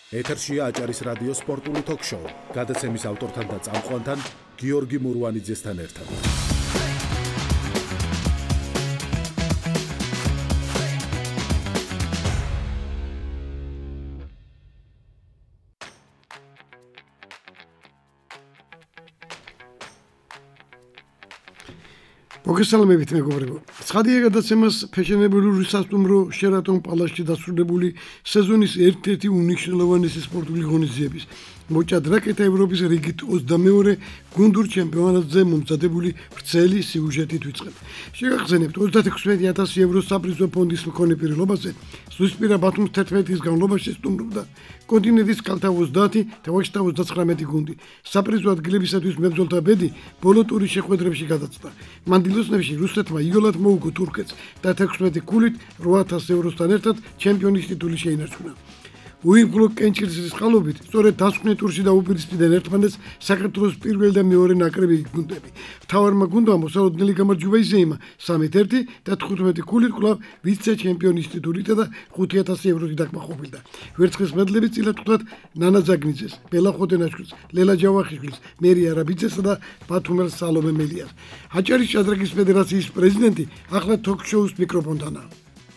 ეთერშია აჭარის რადიოს სპორტული თოქ-შოუ. გადაცემის ავტორთან და წამყვანთან გიორგი მურვანიძესთან ერთად. მოგესალმებით მეგობრებო. ცხადია გადაცემას ფეშენებელური სასტუმრო შერატონ პალასში დასრულებული სეზონის ერთ-ერთი უნიშნელოვანესი სპორტული ღონისძიების მოჭადრაკეთა ევროპის რიგით 22 გუნდურ ჩემპიონატზე მომზადებული ვრცელი სიუჟეტით ვიწყებ. შეგახსენებთ 36,000 ევრო საპრიზო ფონდის მქონე პირობაზე ზუსტპირა ბათუმს 11 განმავლობაში სტუმრობდა კონტინენტის კალთა 30 და 29 გუნდი. საპრიზო ადგილებისათვის მებრძოლთა ბედი ბოლო ტურის შეხვედრებში გადაწყდა. მანდილოსნებში რუსეთმა იოლად მოუგო თურქეთს და 16 ქულით 8,000 ევროსთან ერთად ჩემპიონის ტიტული შეინარჩუნა. უიმპლო კენჭილის წყალობით სწორედ დასკვნე ტურში დაუპირისპირდნენ ერთმანეთს საქართველოს პირველი და მეორე ნაკრები გუნდები. მთავარმა გუნდმა მოსალოდნელი გამარჯვება იზეიმა 3-1 და 15 ქულით კვლავ ვიცე ჩემპიონის ტიტულით და 5,000 ევროთი დაკმაყოფილდა. ვერცხლის მედლები წილად ხვდათ ნანა ზაგნიძეს, ბელა ხოდენაშვილს, ლელა ჯავახიშვილს, მერი არაბიძესა და ბათუმელ სალომე მელიას. აჭარის ჭადრაკის ფედერაციის პრეზიდენტი ახლა თოქ-შოუს მიკროფონთანაა.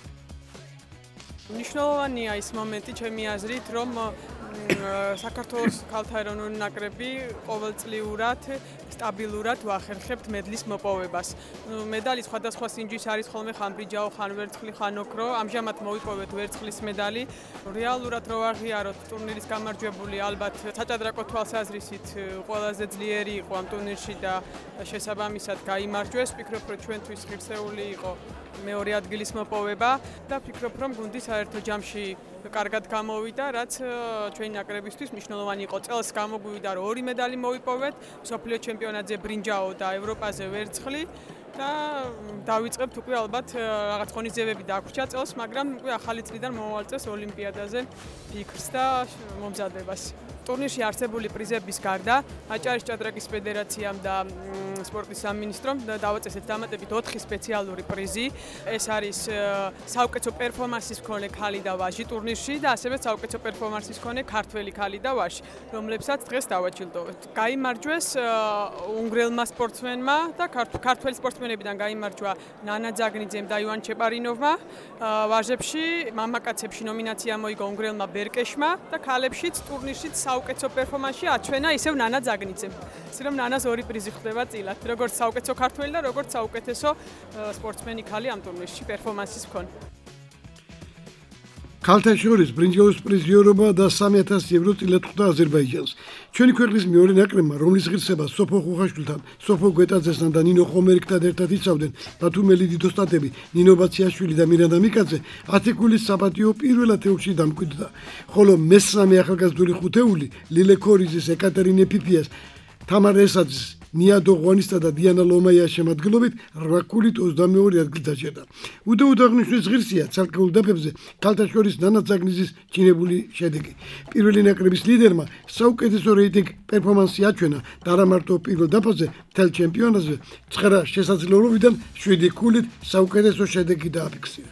მნიშვნელოვანია ის მომენტი ჩემი აზრით, რომ საქართველოს ქალთა ეროვნული ნაკრები ყოველწლიურად სტაბილურად ვახერხებთ მედლის მოპოვებას. მედალი სხვადასხვა სინჯის არის ხოლმე ხან ბრინჯაო, ხან ვერცხლი, ხან ოქრო. ამჟამად მოვიპოვეთ ვერცხლის მედალი. რეალურად რო აღიაროთ ტურნირის გამარჯვებული ალბათ საჭადრაკო თვალსაზრისით ყველაზე ძლიერი იყო ამ ტურნირში და შესაბამისად გაიმარჯვეს. ვფიქრობ, რომ ჩვენთვის ღირსეული იყო მეორე ადგილის მოპოვება და ვფიქრობ, რომ გუნდი საერთო ჯამში კარგად გამოვიდა, რაც ჩვენი ნაკრებისთვის მნიშვნელოვანი იყო. წელს გამოგვივიდა, რომ 2 მედალი მოვიპოვეთ, მსოფლიო ჩემპიონატზე ბრინჯაო და ევროპაზე ვერცხლი და დავიწყებთ უკვე ალბათ რაღაც ღონისძიებები დაგვრჩა წელს, მაგრამ უკვე ახალი წლიდან მომავალ წელს ოლიმპიადაზე ფიქრს და მომზადებას. ტურნირში არსებული პრიზების გარდა აჭარის ჭადრაკის ფედერაციამ და სპორტის სამინისტრომ დავაწესეთ დამატებით 4 სპეციალური პრიზი. ეს არის საუკეთესო პერფორმანსის მქონე ქალი და ვაჟი ტურნირში და ასევე საუკეთესო პერფორმანსის მქონე ქართველი ქალი და ვაჟი, რომლებსაც დღეს დავაჯილდოვეთ. გაიმარჯვეს უნგრელმა სპორტსმენმა და ქართველი სპორტსმენებიდან გაიმარჯვა ნანა ზაგნიძემ და ივან ჩეპარინოვმა. ვაჟებში, მამაკაცებში ნომინაცია მოიგო უნგრელმა ბერკეშმა და ქალებშიც ტურნირშიც საუკეთესო პერფორმანსში აჩვენა ისევ ნანა ზაგნიძემ. ისე რომ ნანას 2 პრიზი ხვდება წილად, როგორც საუკეთესო ქართველი და როგორც საუკეთესო სპორტსმენი ქალი ამ ტურნირში პერფორმანსის მქონე. ქალთა შორის ბრინჯაოს პრიზიორობა და 3,000 ევრო წილად ხვდა აზერბაიჯანს. ჩვენი ქვეყნის მეორე ნაკრებმა, რომლის ღირსებას სოფო ხუხაშვილთან, სოფო გვეტაძესთან და ნინო ხომერიკთან ერთად იცავდნენ ბათუმელი დიდოსტატები ნინო ბაციაშვილი და მირანდა მიკაძე, 10 ქულის საპატიო პირველად ელჩი დამკვიდრდა. ხოლო მესამე ახალგაზრდული ხუთეული ლილე ქორიზის, ეკატერინე ფიფიას, თამარ ესაძის, ნიადო ღვანისა და დიანა ლომაიას შემადგენლობით 8 ქულით 22 ადგილს დაჭერდა. უდაუდაღნიშნვის ღირსია ცალკეულ დაფებზე ქალთა შორის ნანა ზაგნიძის ჩინებული შედეგი. პირველი ნაკრების ლიდერმა საუკეთესო რეიტინგ პერფორმანსი აჩვენა და არა მარტო პირველ დაფაზე, მთელ ჩემპიონატზე 9 შესაძლებლობიდან 7 ქულით საუკეთესო შედეგი დააფიქსირა.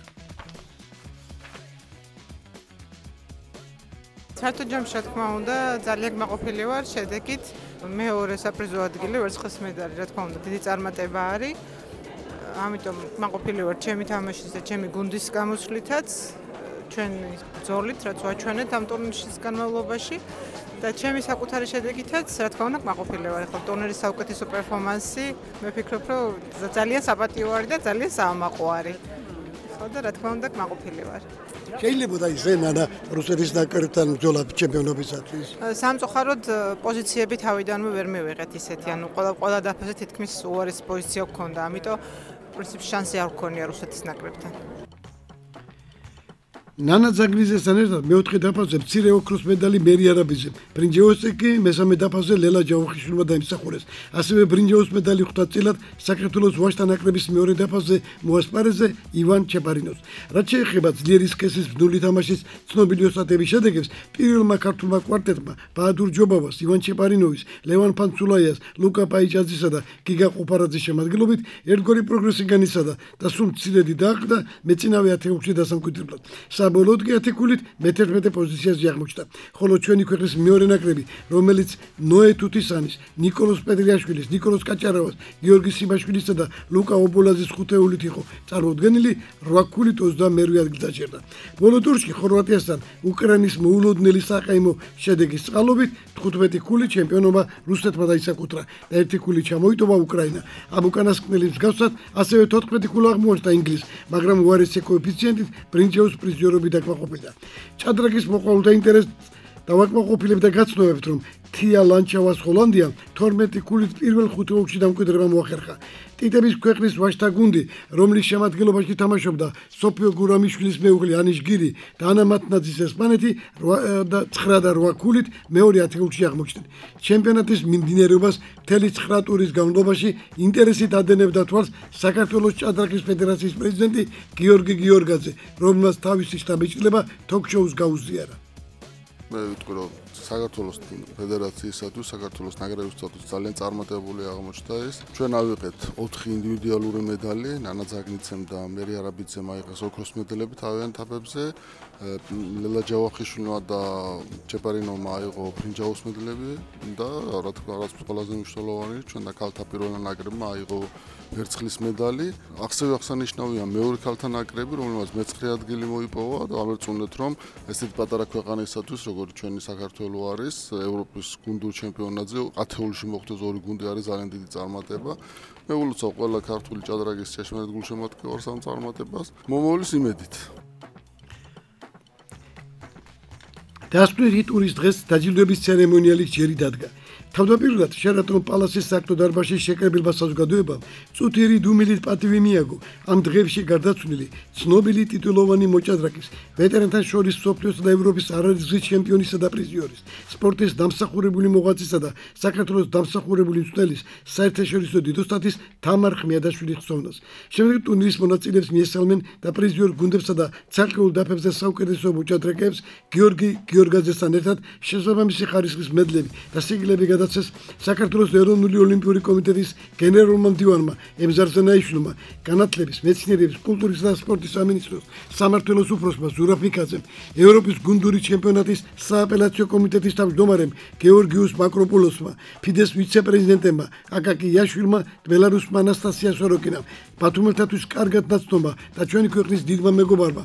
საერთო ჯამში რა თქმა უნდა ძალიან გმაყოფილი ვარ შედეგით. მეორე საპრიზო ადგილი ვერცხლის მედალი, რა თქმა უნდა, დიდი წარმატება არის. ამიტომ გმაყოფილი ვარ ჩემი თამაშის და ჩემი გუნდის გამოსვლითაც, ჩვენი ბრძოლით, რაც ვაჩვენეთ ამ ტურნირის განმავლობაში და ჩემი საკუთარი შედეგითაც, რა თქმა უნდა, გმაყოფილი ვარ. ახლა ტურნირის საუკეთესო პერფორმანსი, მე ვფიქრობ, რომ ძალიან საპატიო არის და ძალიან საამაყო არის. ხო და რა თქმა უნდა, გმაყოფილი ვარ. შეიძლება და ისე ნანა რუსეთის ნაკრებთან ბრძოლა ჩემპიონობისათვის. სამწუხაროდ პოზიციები თავიდანვე ვერ მივიღეთ ისეთი, ანუ ყველა დაფაზე თითქმის უარეს პოზიცია გქონდა, ამიტომ პრინციპში შანსი არ გქონია რუსეთის ნაკრებთან. ნანა ზაგნიძესთან ერთად მეოთხე დაფაზე მცირე ოქროს მედალი მერი არაბიძემ, ბრინჯაოს კი მესამე დაფაზე ლელა ჯავახიშვილმა დაიმსახურეს. ასევე ბრინჯაოს მედალი ხვდა წილად საქართველოს ვაჟთა ნაკრების მეორე დაფაზე მოასპარეზე ივან ჩეპარინოვს. რაც შეეხება ძლიერი სქესის ბნული თამაშის ცნობილი ოსტატების შედეგებს, პირველმა ქართულმა კვარტეტმა ბაადურ ჯობავას, ივან ჩეპარინოვის, ლევან ფანცულაიას, ლუკა პაიჭაძისა და გიგა ყופარაძის შემადგენლობით ერთგვარი პროგრესი განიცადა და სულ მცირედი დააყდა მეწინავე ათეულში დასამკვიდრებლად. საბოლოოდ კი 10 ქულით მე-11 პოზიციაზე აღმოჩნდა. ხოლო ჩვენი ქვეყნის მეორე ნაკრები, რომელიც ნოე თუთისანის, ნიკოლოზ პედრიაშვილის, ნიკოლოზ კაჭარავას, გიორგი სიმაშვილისა და ლუკა ობოლაძის ხუთეულით იყო წარმოდგენილი, 8 ქულით 22 ადგილს დაჭერდა. ბოლო ტურში ხორვატიასთან უკრაინის მოულოდნელი საყაიმო შედეგის წყალობით 15 ქულით ჩემპიონობა რუსეთმა დაისაკუთრა და 1 ქულით ჩამოიტოვა უკრაინა. ამ უკანასკნელის მსგავსად ასევე 14 ქულა აღმოაჩნდა ინგლისს, მაგრამ უარესი კოეფიციენტით ბრინჯაოს პრიზიორები დაკმაყოფილდა. ჭადრაკის მოყვარულთა ინტერესს დავაკმაყოფილებ და გაცნობებთ, რომ თია ლანჩავას ჰოლანდიამ 12 ქულით პირველ 5 ოლქში დამკვიდრება მოახერხა. ტიტების ქვეყნის ვაჟთა გუნდი, რომლის შემადგენლობაში თამაშობდა სოფიო გურამიშვილის მეუღლე ანიშ გირი და ანა მათნაძის ესპანეთი 9 და 8 ქულით მეორე 10 ოლქში აღმოჩნდნენ. ჩემპიონატის მიმდინარეობას მთელი 9 ტურის განმავლობაში ინტერესით ადენებდა თვალს საქართველოს ჭადრაკის ფედერაციის პრეზიდენტი გიორგი გიორგაძე, რომელმაც თავისი შტაბ-ბიჭდილება თოქ-შოუს გაუზიარა. მე ვიტყვი, რომ საქართველოს ფედერაციისათვის, საქართველოს ნაკრებისათვის ძალიან წარმატებული აღმოჩნდა ეს. ჩვენ ავიღეთ 4 ინდივიდუალური медали, ნანა ზაგნიცემ და მერი არაბიძემ აიღეს ოქროს მედლები თავიანთ თაფებზე. ლელა ჯავახიშვილმა და ჩეპარინოვმა აიღო ბრინჯაოს მედლები და რა თქმა უნდა, ყველაზე მნიშვნელოვანი, ჩვენ და ქალთა პირველ ნაკრებმა აიღო ვერცხლის медали. ასევე აღსანიშნავია მეორე ქალთა ნაკრები, რომელმაც მე-9 ადგილი მოიპოვა და ამერწუნეთ, რომ ესეთი პატარა ქვეყანისათვის, როგორც ჩვენი საქართველო არის, ევროპის გუნდურ ჩემპიონატზე ათეულში მოხვდეს 2 გუნდი არის ძალიან დიდი წარმატება. მე ულოცავ ყველა ქართული ჭადრაკის შეშმენად გულშემატკივარს ამ წარმატებას. მომავლის იმედით. დასკვნის ტურის დღეს დაჯილდოების ცერემონიალი ჯერი დადგა. თავდაპირველად შერატონ პალასის საქმო დარბაზში შეკრებილმა საზოგადოებამ წუთიერი დუმილით პატივი მიაგო ამ დღეებში გარდაცვლილი ცნობილი ტიტულოვანი მოჭადრაკის ვეტერანთა შორის მსოფლიოს და ევროპის არაერთგზის ჩემპიონისა და პრიზიორის სპორტის დამსახურებული მოღვაწისა და საქართველოს დამსახურებული მწვრთნელის საერთაშორისო დიდოსტატის თამარ ხმიადაშვილის ხსოვნას. შემდეგ ტურნირის მონაწილეებს მიესალმენ და პრიზიორ გუნდებსა და ცალკეულ დაფებზე საუკეთესო მოჭადრაკეებს გიორგი გიორგაძესთან ერთად შესაბამისი ხარისხის მედლები და სიგელები გადაცეს საქართველოს ეროვნული ოლიმპიური კომიტეტის გენერალურმა მდივანმა ემზარ ზენაიშვილმა, განათლების, მეცნიერების, კულტურის და სპორტის სამინისტროს სამმართველოს უფროსმა ზურაბ მიქაძემ, ევროპის გუნდური ჩემპიონატის სააპელაციო კომიტეტის თავმჯდომარემ გეორგიუს მაკროპულოსმა, ფიდეს ვიცე-პრეზიდენტებმა აკაკი იაშვილმა, ბელარუსმა ანასტასია სოროკინამ, ბათუმელთათვის კარგად ნაცნობა და ჩვენი ქვეყნის დიდმა მეგობარმა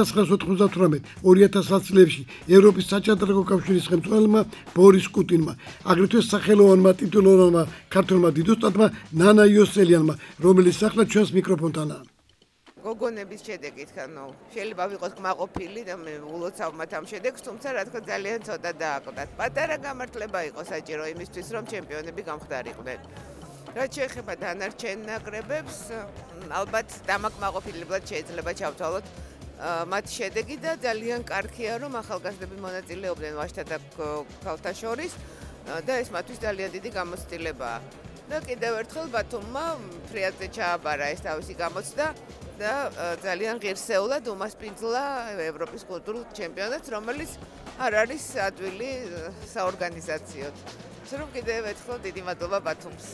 1998-2010 წლებში ევროპის საჭადრაკო კავშირის ხელმძღვანელმა ბორის კუტინმა, აგრეთვე სახელოვანმა ტიტულოვანმა ქართველმა დიდოსტატმა ნანა იოსელიანმა, რომელიც ახლა ჩვენს მიკროფონთანაა. გოგონების შედეგით, შეიძლება ვიყოს კმაყოფილი და მე ულოცავ მათ ამ შედეგს, თუმცა რა თქმა ძალიან ცოტა დააკლდათ. პატარა გამართლება იყო საჭირო იმისთვის, რომ ჩემპიონები გამხდარიყვნენ. რაც შეეხება დანარჩენ ნაკრებებს, ალბათ დამაკმაყოფილებლად შეიძლება ჩავთვალოთ მათი შედეგი და ძალიან კარგია, რომ ახალგაზრდები მონაწილეობდნენ ვაჟთა და ქალთა შორის და ეს მათთვის ძალიან დიდი გამოცდილებაა. და კიდევ ერთხელ ბათუმმა ფრიადზე ჩააბარა ეს თავისი გამოცდა და ძალიან ღირსეულად უმასპინძლა ევროპის კულტურულ ჩემპიონატს, რომელიც არ არის ადვილი საორგანიზაციოდ. რომ კიდევ ერთხელ დიდი მადლობა ბათუმს.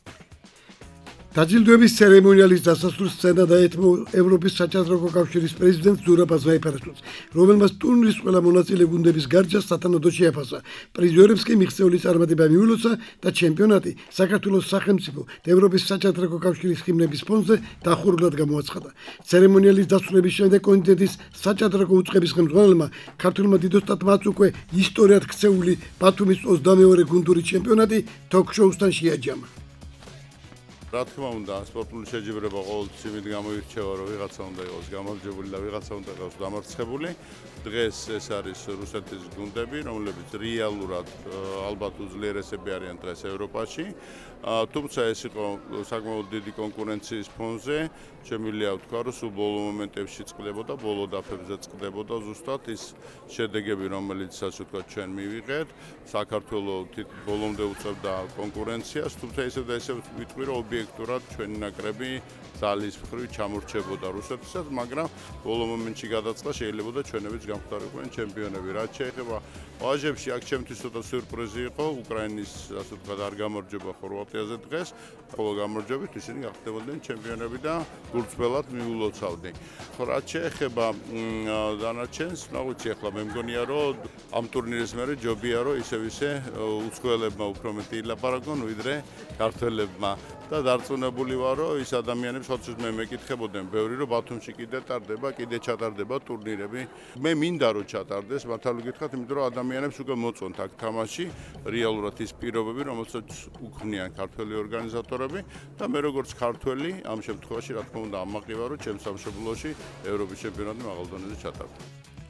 დაჯილდოების ცერემონიალის დასასრულს სცენა დაეთმო ევროპის საჭადრაკო კავშირის პრეზიდენტ ზურაბ აზნაიფარაშვილს, რომელმაც ტურნირის ყველა მონაწილე გუნდების გარჯას სათანადოდ შეაფასა. პრიზიორებს კი მიღწეული წარმატება მიულოცა და ჩემპიონატი საქართველოს სახელმწიფო და ევროპის საჭადრაკო კავშირის ჰიმნების ფონზე დახურულად გამოაცხადა. ცერემონიალის დასრულების შემდეგ კომიტეტის საჭადრაკო უწყების ხელმძღვანელმა ქართულმა დიდოსტატმაც უკვე ისტორიად ქცეული ბათუმის 22 გუნდური ჩემპიონატი თოქ-შოუსთან შეაჯამა. რა თქმა უნდა, სპორტული შეჯიბრება ყოველთვის იმით გამოირჩევა, რომ ვიღაცა უნდა იყოს გამარჯვებული და ვიღაცა უნდა იყოს დამარცხებული. დღეს ეს არის რუსეთის გუნდები, რომლებიც რეალურად ალბათ უძლიერესები არიან დღეს ევროპაში. თუმცა ეს იყო საკმაოდ დიდი კონკურენციის ფონზე. შემიძლია ვთქვა, რომ სულ ბოლო მომენტებში წყდებოდა, ბოლო დაფებზე წყდებოდა ზუსტად ის შედეგები, რომელიც ასე ვთქვათ ჩვენ მივიღეთ. საქართველოს ბოლომდე უწევდა კონკურენციას, თუმცა ისევ და ისევ ვიტყვი, რომ ობიექტურად ჩვენი ნაკრები ძალის მხრივ ჩამორჩებოდა რუსეთისას, მაგრამ ბოლო მომენტში გადაწყდა შეიძლებოდა ჩვენებიც გამხდარიყვნენ ჩემპიონები. რაც შეეხება ვაჟებში აქ ჩემთვის ცოტა სიურპრიზი იყო, უკრაინის ასე ვთქვათ არ გამარჯვება ხორვატიაზე დღეს, ხოლო გამარჯვებით ისინი გახდებოდნენ ჩემპიონები და გულწრფელად მიულოცავდნენ. ხო, რაც შეეხება დანარჩენს, რა ვიცი ახლა მე მგონია რომ ამ ტურნირის მერე ჯობია რომ ისე უცხოელებმა უფრო მეტი ილაპარაკონ ვიდრე ქართველებმა და დარწმუნებული ვარ რომ ის ადამიანებს ხოცის მე მეკითხებოდნენ ბევრი რომ ბათუმში კიდე ჩატარდება ტურნირები. მე მინდა რომ ჩატარდეს, მართალი გითხრათ, იმიტომ რომ ადამიანებს უკვე მოწონთ აქ თამაში, რეალურად ის პირობები, რომელსაც უქმნიან ქართველი ორგანიზატორები და მე როგორც ქართველი ამ შემთხვევაში რა თქმა უნდა ამაყი ვარ რომ ჩემს სამშობლოში ევროპის ჩემპიონატი მაღალ დონეზე ჩატარდა.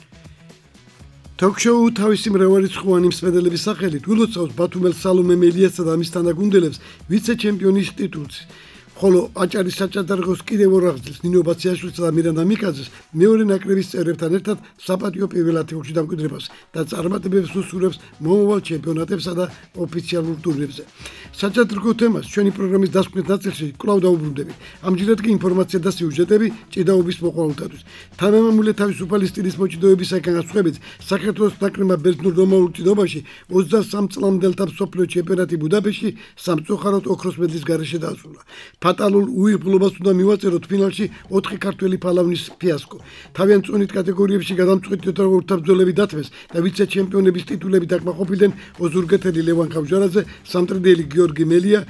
Talk-show თავისი მრავალრიცხოვანი მსმენელების სახელით ულოცავს ბათუმელ სალომე მელიასა და მის თანაგუნდელებს ვიცე-ჩემპიონის ტიტულს. ხოლო აჭარის საჭადრაღოს კიდევ ორ აღზრდილს ნინო ბაციაშვილსა და მირანდა მიკაძეს მეორე ნაკრების წევრებთან ერთად საპატიო პირველ ათეულში დამკვიდრებას და წარმატებებს უსურვებს მომავალ ჩემპიონატებსა და ოფიციალურ ტურნირებზე. საჭადრაღო თემას ჩვენი პროგრამის დასკვნის ნაწილში კვლავ დაუბრუნდებით. ამჯერად კი ინფორმაცია და სიუჟეტები ჭიდაობის მოყვარულთათვის. თანამემამულე თავისუფალი სტილის მოჭიდოებისაგან განსხვავებით, საქართველოს ნაკრებმა ბერძნულ რომაულ ჭიდაობაში 23 წლამდელთა მსოფლიო ჩემპიონატი ბუდაპეშტში სამწუხაროდ ოქროს მედლის გარეშე დაასრულა. ფატალურ უიღბლობას უნდა მივაწეროთ ფინალში 4 ქართველი ფალავნის ფიასკო. თავიანთ წონით კატეგორიებში გადამწყვეტ თერთმეტ დათმეს და ვიცე-ჩემპიონების ტიტულები დაკმაყოფილდნენ ოზურგეთელი ლევან ხავჟარაძე, სამტრედიელი გიორგი მელია,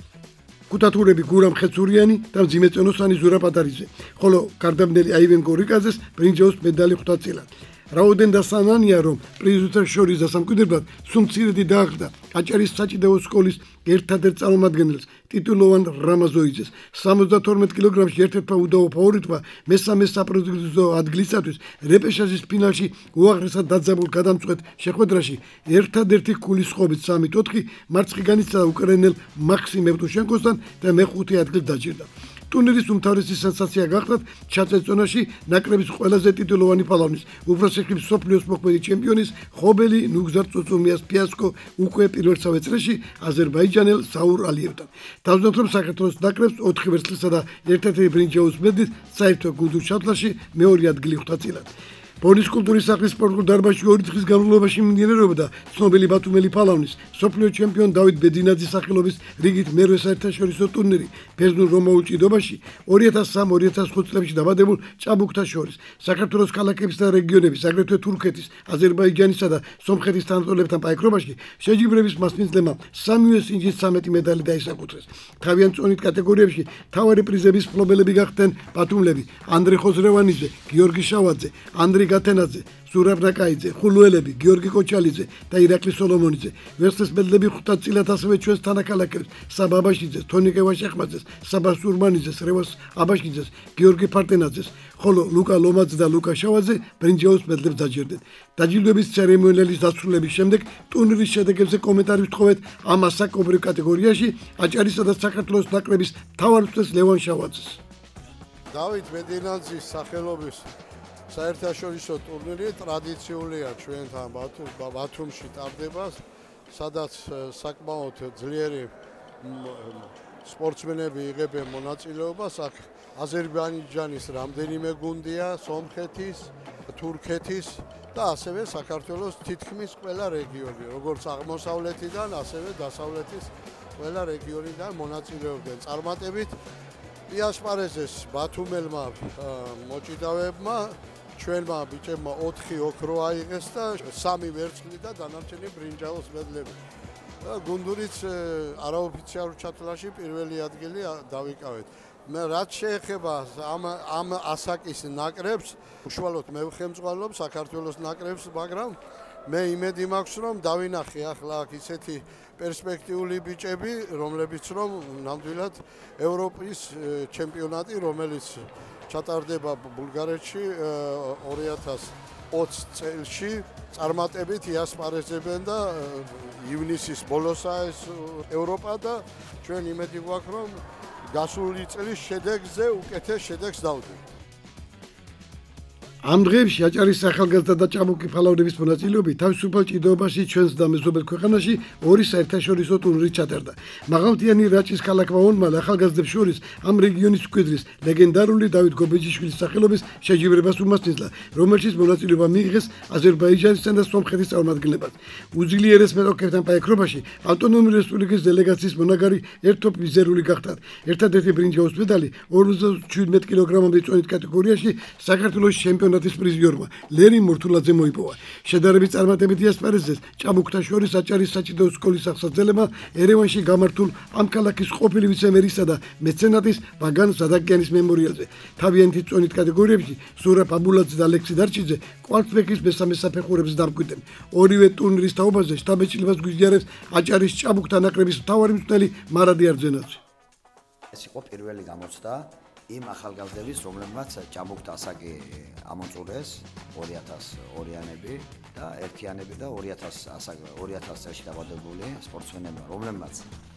კუტათურები გურამ ხეცურიანი და მძიმეწონოსანი ზურა პატარიძე. ხოლო გარდაბნელი აივენ გორიკაძეს ბრინჯაოს медали 5 წილად. რაოდენ დასანანია რომ პრიზოთა შორის დასამკვიდრებლად სუმცირედი დაახდა აჭარის საჭიდაო სკოლის ერთადერთ წარმომადგენელს ტიტულოვან რამაზოიძეს 72 კილოგრამში ერთ-ერთმა უდავო ფავორიტმა მესამე საპრიზო ადგილისათვის რეპეშაჟის ფინალში უაღრესად დაძაბულ გადამწყვეტ შეხვედრაში ერთადერთი ქულის ხობით 3-4 მარცხი განიცადა უკრაინელ მაქსიმ ევტუშენკოსთან და მეხუთე ადგილს დაჭირდა. ტურნირის უმთავრესი სენსაცია გახდათ ჩაწეწონაში ნაკრების ყველაზე ტიტულოვანი ფალავნის უბრალოდ მსოფლიოს მოქმედი ჩემპიონის ხობელი ნუგზარ წუწუმიას ფიასკო უკვე პირველსავე წრეში აზერბაიჯანელ საურ ალიევთან. დავზნოთ რომ საქართველოს ნაკრებს 4 ვერცხლისა და ერთ-ერთი ბრინჯაოს მედლით საერთო გუნდურ ჩათვლაში მეორე ადგილი ხვდა წილად. ბონის კულტურის სახლის სპორტულ დარბაზში 2 დღის განმავლობაში მიმდინარეობდა ცნობილი ბათუმელი ფალავნის სოფლიო ჩემპიონ დავით ბედინაძის სახელობის რიგით მერვე საერთაშორისო ტურნირი ბერძნულ რომაულ ჭიდობაში 2003-2005 წლებში დაბადებულ ჭაბუკთა შორის საქართველოს ქალაქების და რეგიონების აგრეთვე თურქეთის, აზერბაიჯანისა და სომხეთის თანატოლებთან პაიკრობაში შეჯიბრების მასპინძლებმა სამივე სინჯის 13 მედალი დაისაკუთრეს. თავიანთ წონით კატეგორიებში მთავარი პრიზების მფლობელები გახდნენ ბათუმლები ანდრე ხოზრევანიძე, გიორგი შავაძე, ანდრე გათენაძე, ზურაბ ნაკაიძე, ხულუელები, გიორგი კოჩალიძე და ირაკლი სოლომონიძე. ვერცხლის მედლები 5 წილად ასევე ჩვენს თანაქალაქებს საბა აბაშიძეს, თონიკე ვაშეხმაძეს, საბა სურმანიძეს, რევას აბაშიძეს, გიორგი ფარტენაძეს, ხოლო ლუკა ლომაძე და ლუკა შავაძე ბრინჯაოს მედლებს დაჯერდნენ. დაჯილდოების ცერემონიალის დასრულების შემდეგ ტურნირის შედეგებზე კომენტარი ვთხოვეთ ამ ასაკობრივ კატეგორიაში აჭარისა და საქართველოს ნაკრების მთავარ მწვრთნელს ლევან შავაძეს. დავით ბედინაძის სახელობის საერთაშორისო ტურნირი ტრადიციულია ჩვენთან ბათუმში ტარდება, სადაც საკმაოდ ძლიერი სპორტსმენები იღებენ მონაწილეობას. აქ აზერბაიჯანის რამდენიმე გუნდია, სომხეთის, თურქეთის და ასევე საქართველოს თითქმის ყველა რეგიონი, როგორც აღმოსავლეთიდან, ასევე დასავლეთის ყველა რეგიონიდან მონაწილეობდნენ. წარმატებით იასპარეზეს ბათუმელმა მოჭიდავეებმა, ჩვენმა ბიჭებმა 4 ოქრო აიღეს და 3 ვერცხლი და დანარჩენი ბრინჯაოს მედლები. გუნდურიც არაოფიციალურ ჩათვლაში პირველი ადგილი დავიკავეთ. რაც შეეხება ამ ასაკის ნაკრებს, უშუალოდ მე ვხემძღვანლობ საქართველოს ნაკრებს, მაგრამ მე იმედი მაქვს, რომ დავინახე ახლა აქ ისეთი პერსპექტიული ბიჭები, რომლებიც რომ ნამდვილად ევროპის ჩემპიონატი, რომელიც ჩატარდება ბულგარეთში 2020 წელს წარმატებით იასპარეზებენ და ივნისის ბოლოსაა ეს ევროპა და ჩვენ იმედი გვაქვს, რომ გასული წლის შედეგზე უკეთეს შედეგს დავდივართ. ამ დღეებში აჭარის ახალგაზრდა და ჭაბუკი ფალავრების მონაწილეობით თავისუფალ ჭიდაობაში ჩვენს და მეზობელ ქვეყანაში ორი საერთაშორისო ტურნირი ჩატარდა. მაღალმთიანი რაჭის ქალაქ ვაონმალ ახალგაზრდებს შორის ამ რეგიონის მკვიდრის ლეგენდარული დავით გობეჯიშვილის სახელობის შეჯიბრებას უმასპინძლა, რომელშიც მონაწილეობა მიიღეს აზერბაიჯანისთან და სომხეთის წარმომადგენლებად. უძლიერეს მეტოქებთან პაექრობაში ავტონომიური რესპუბლიკის დელეგაციის მონაგარი ერთოფ მიზერული გახდათ. ერთადერთი ბრინჯაოს მედალი 57 კილოგრამამდე წონით კატეგორიაში საქართველოს ჩემპიონატის პრიზიორმა ლერი მურთულაძე მოიპოვა. შედარებით წარმატებითი ასპარეზეს ჭაბუკთა შორის აჭარის საჭიდაო სკოლის აღსაძლებელმა ერევანში გამართულ ამ ქალაქის ყოფილი ვიცემერისა და მეცენატის ვაგან სადაკიანის მემორიალზე. თავიანთი წონით კატეგორიებში სურა პაბულაძე და ალექსი დარჩიძე კვარტფეხის მესამე საფეხურებს დამკვიდრდნენ. ორივე ტურნირის თაობაზე შთაბეჭდილებას გვიზიარებს აჭარის ჭაბუკთა ნაკრების მთავარი მწვრთნელი მარადი არძენაძე. ეს იყო პირველი გამოცდა იმ ახალგაზრდების, რომლებმაც ჭაბუკთა ასაკი ამოწურეს 2002-იანები და ერთიანები და 2000 წელში დაბადებული სპორტსმენებმა, რომლებმაც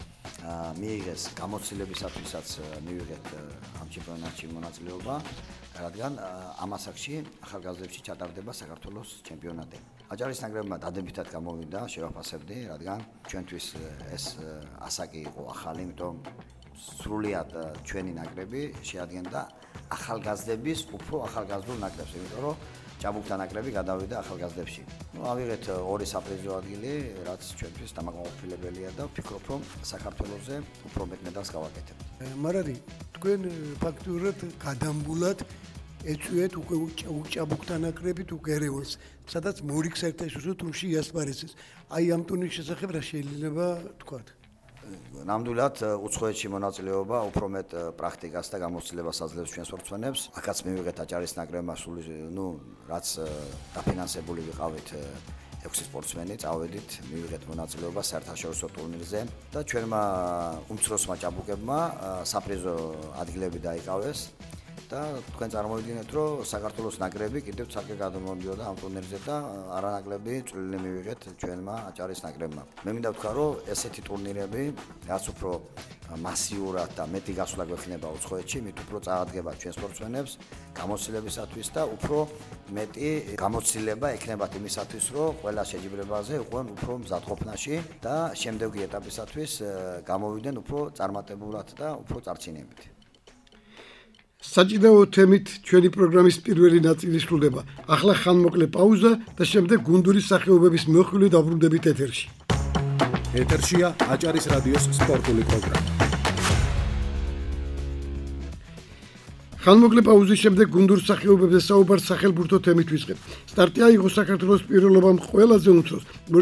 მიიღეს გამოცდილებისათვისაც მივიღეთ ამ ჩემპიონატში მონაწილეობა, რადგან ამ ასაკში ახალგაზრდებში ჩატარდება საქართველოს ჩემპიონატი. აჭარის ნაკრებმა დადებითად გამოვიდა, შევაფასებდი, რადგან ჩვენთვის ეს ასაკი იყო ახალი, იმიტომ სრულიად ჩვენი ნაკრები შეადგენდა ახალგაზრდების უფრო ახალგაზრდულ ნაკრებს, იმიტომ რომ ჭაბუკთა ნაკრები გადავიდა ახალგაზრდებში. ავიღეთ ორი საპრიზო ადგილი, რაც ჩვენთვის დამაკმაყოფილებელია და ვფიქრობ, რომ საქართველოზე უფრო მეტ მედალს გავაკეთებთ. მარადი, თქვენ ფაქტურად გადამბულად ეწვიეთ უკვე ჭაბუკთა ნაკრებით უკვე ერევანს, სადაც მორიგ საერთაშორისო ტურში იასპარეზეს. აი ამ ტურნირის შესახებ რა შეიძლება თქვათ? ნამდვილად უცხოეთში მონაწილეობა უფრო მეტ პრაქტიკას და გამოცდილებას აძლევს ჩვენ სპორტსმენებს. აქაც მივიღეთ აჭარის ნაკრებმა რაც დაფინანსებული ვიყავით 6 სპორტსმენი, წავედით, მივიღეთ მონაწილეობა საერთაშორისო ტურნირზე და ჩვენმა უმცროსმა ჭაბუკებმა საპრიზო ადგილები დაიკავეს. და თქვენ წარმოვიდგინეთ, რომ საქართველოს ნაკრები კიდევ ცალკე გადამოვიდოდა ამ ტურნირზე და არანაკლები წვლილი მივიღეთ ჩვენმა აჭარის ნაკრებმა. მე მინდა ვთქვა, რომ ესეთი ტურნირები, რაც უფრო მასიურად და მეტი გასვლა გვექნება უცხოეთში, მით უფრო წაადგება ჩვენ სპორტსმენებს გამოცდილებისათვის და უფრო მეტი გამოცდილება ექნებათ იმისათვის, რომ ყველა შეჯიბრებაზე იყვნენ უფრო მზადყოფნაში და შემდეგი ეტაპისათვის გამოვიდნენ უფრო წარმატებულად და უფრო წარჩინებით. საჭიდაო თემით ჩვენი პროგრამის პირველი ნაწილი სრულდება. ახლა ხანმოკლე პაუზა და შემდეგ გუნდურის სახეობების მოხილვით დაბრუნდებით ეთერში. ეთერშია აჭარის რადიოს სპორტული პროგრამა. ხანმოკლე პაუზის შემდეგ გუნდურის სახეობებზე საუბარს სახელმწიფო თემით ვისყევ. სტარტი აიღო საქართველოს პირველობამ ყველაზე უმცროს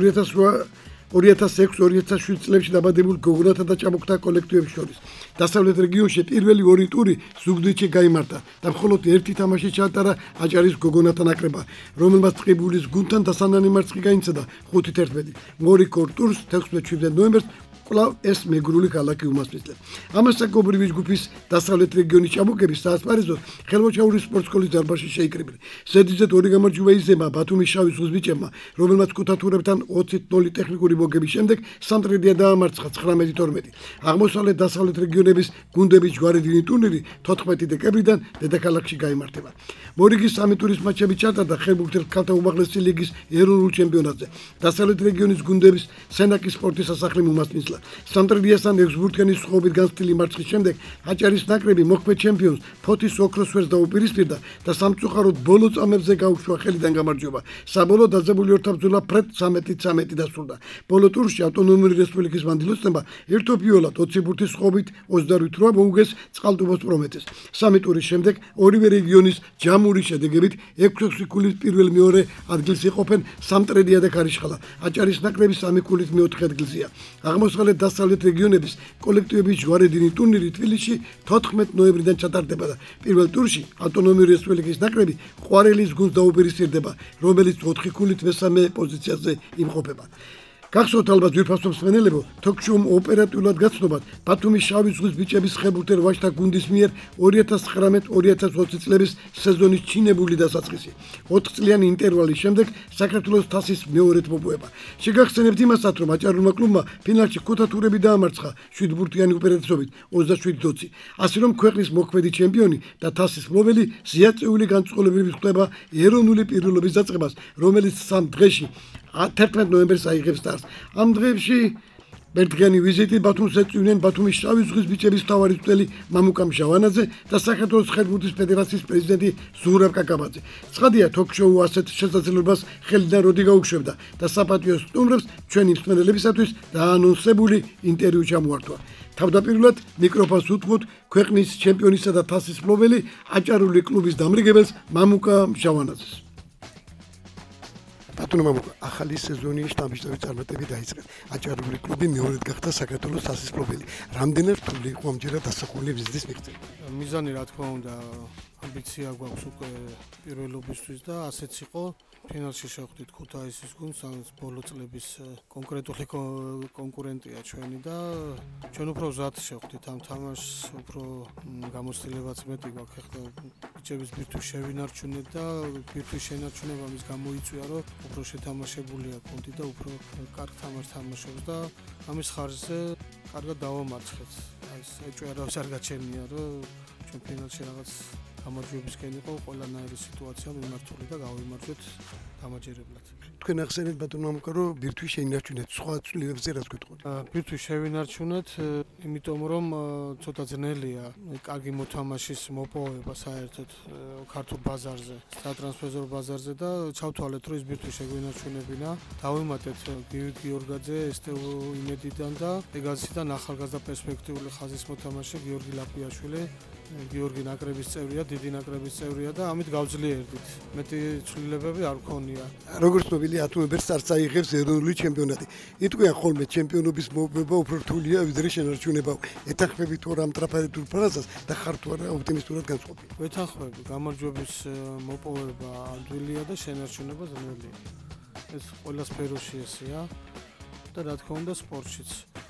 2006-2007 წლებში დაბადებულ გოგონათა და ჭაბუკთა კოლექტივებს შორის. დასავლეთ რეგიონში პირველი ორი ტური ზუგდიდში გაიმართა და მხოლოდ ერთი თამაში ჩაატარა აჭარის გოგონათა ნაკრებმა, რომელმაც ტყიბულის გუნდთან დასანანი მარცხი გაიმცადა 5-11. ორი კორტურს 16 ნოემბერს კვლავ ეს მეგრული ქალაქი უმასპინძლა. ამასაკობრივი ჯგუფის დასავლეთ რეგიონის ჭაბუკების საასპარეზოდ ხელმოჩაური სპორტსკოლის დარბაზში შეიკრიბნენ. ზედიზედ ორი გამარჯვება იზემა ბათუმის შავი ზღვის ბიჭებმა, რომელმაც ქუთათურებთან 20-0 ტექნიკური მოგების შემდეგ სამტრედია დაამარცხა 19-12. აღმოსავლეთ დასავლეთ რეგიონების გუნდების ჯვარედინი ტურნირი 14 დეკემბრიდან დედაქალაქში გაიმართება. მორიგის სამი ტურის მატჩები ჩატარდა ხერბურთელ ქალთა უმაღლესი ლიგის ეროვნულ ჩემპიონატზე. დასავლეთ რეგიონის გუნდების სენაკის სპორტის სასახლემ უმასპინძლა. სამტრედიასთან ექსბურთგენის სხობით განცდილი მარცხის შემდეგ აჭარის ნაკრები მოქმედ ჩემპიონს ფოთის ოქროს ვერს დაუპირისპირდა და სამწუხაროდ ბოლო წამებზე გაუშვა ხელიდან გამარჯვება. საბოლოო დაძაბული ორთაბრძოლა ფრედ 13-13 დასრულდა. ბოლო ტურში ავტონომიური რესპუბლიკის მანდილოსნებმა ერთობიოლად 20 ბურთის სხობით 28 მოუგეს წყალტუბოს პრომეთეს. სამი ტურის შემდეგ ორივე რეგიონის ჯამური შედეგებით 6 ქულის პირველ-მეორე ადგილს იყოფენ სამტრედია და ქარიშხალა. აჭარის ნაკრები 3 ქულით მეოთხე ადგილზეა. აღმოსავლეთ დასავლეთ რეგიონების კოლექტივების ჯვარედინი ტურნირი თბილისში 14 ნოემბრიდან ჩატარდება და პირველ ტურში ავტონომიური რესპუბლიკის ნაკრები ყვარელის გუნდს დაუპირისპირდება, რომელიც 4 ქულით მესამე პოზიციაზე იმყოფება. გახსოვთ ალბათ ძვირფასო მსმენელებო, თოქ-შოუმ ოპერატიულად გაცნობათ ბათუმის შავი ზღვის ბიჭების ხებურთელ ვაჟთა გუნდის მიერ 2019-2020 წლების სეზონის ჩინებული დასაწყისი. 4 წლიანი ინტერვალის შემდეგ საქართველოს თასის მეორედ მოპოვება. შეგახსენებთ იმასაც, რომ აჭარულმა კლუბმა ფინალში ქუთათურები დაამარცხა 7 ბურთიანი უპირატესობით 27-20. ასე რომ ქვეყნის მოქმედი ჩემპიონი და თასის მფლობელი ზიაწეული განწყობლებით ხდება ეროვნული პირველობის დაწყებას, რომელიც 3 დღეში 11 ნოემბერს აიღებს სტარტს. ამ დღეებში ერთდღიანი ვიზიტი ბათუმს ეწვივნენ ბათუმის შავი ზღვის ბიჭების მთავარი მწვრთნელი მამუკა მჟავანაძე და საქართველოს ხერხბურთის ფედერაციის პრეზიდენტი ზურაბ კაკაბაძე. ცხადია, თოქ-შოუ ასეთ შესაძლებლობას ხელიდან როდი გაუშვებდა და საპატიო სტუმრებს ჩვენი მსმენელებისათვის დაანონსებული ინტერვიუ ჩამოართვა. თავდაპირველად მიკროფონს უთმობთ ქვეყნის ჩემპიონისა და თასის მფლობელი აჭარული კლუბის დამრიგებელს მამუკა მჟავანაძეს. ბატონო მამუკა, ახალი სეზონი შტაბ-შტაბის წარმატებით დაიწყეს. აჭარული კლუბი მეორედ გახდა საქართველოს თასის მფლობელი. რამდენად რთული იყო ამჯერად დასახული ვიზიტის მიღწევა? მიზანი რა თქმა უნდა, ამბიცია გვაქვს უკვე პირველობისთვის და ასეც იყო. ფინალში შევხვდით ქუთაისის გუნდს, რომელიც ბოლო წლების კონკრეტული კონკურენტია ჩვენი და ჩვენ უფრო ზად შევხვდით ამ თამაშს, უფრო გამოცდილებაც მეტი გვაქვს. ეხლა ბიჭების ბირთვის შევინარჩუნეთ და ბირთვის შენარჩუნება მის გამოიწვია, რომ უფრო შეთამაშებულია გუნდი და უფრო კარგ თამაშს თამაშობს და ამის ხარჯზე კარგად დავამარცხეთ. აი ეს ეჭვეარავის არ გაჩენია, რომ ჩვენ ფინალში რაღაც გამარჯვებისკენ იყო ყველანაირი სიტუაცია მიმართული და გავიმარჯვეთ დამაჯერებლად. თქვენ ახსენეთ ბატონო მამუკა, რომ ბირთვის შეინარჩუნეთ, სხვა ცვლილებებზე რას გეტყვით? ბირთვის შევინარჩუნეთ, იმიტომ რომ ცოტა ძნელია კარგი მოთამაშის მოპოვება საერთოდ ქართულ ბაზარზე, სატრანსფერო ბაზარზე და ჩავთვალეთ, რომ ეს ბირთვის შეგვინარჩუნებინა. დავიმატეთ გიორგი გიორგაძე, ესტევ იმედიდან და ეგაზიდან ახალგაზრდა პერსპექტიული ხაზის მოთამაშე გიორგი ლაპიაშვილი. გიორგი ნაკრების წევრია, დიდი ნაკრების წევრია და ამით გავძლიერდით. მეტი ცვლილებები არ მქონია. როგორც ცნობილი 10 ნოემბერს starts აიღებს ეროვნული ჩემპიონატი. იტყვიან ხოლმე ჩემპიონობის მოპოვება უფრო რთულია ვიდრე შენარჩუნება. ეთანხმებით თუ რა მტრაფარეთურ ფრაზას და ხარ თუ არა ოპტიმისტურად განწყობილი? ვეთანხმები, გამარჯვების მოპოვება ადვილია და შენარჩუნება ძნელია. ეს ყველა სფეროში ესეა და რა თქმა უნდა სპორტშიც.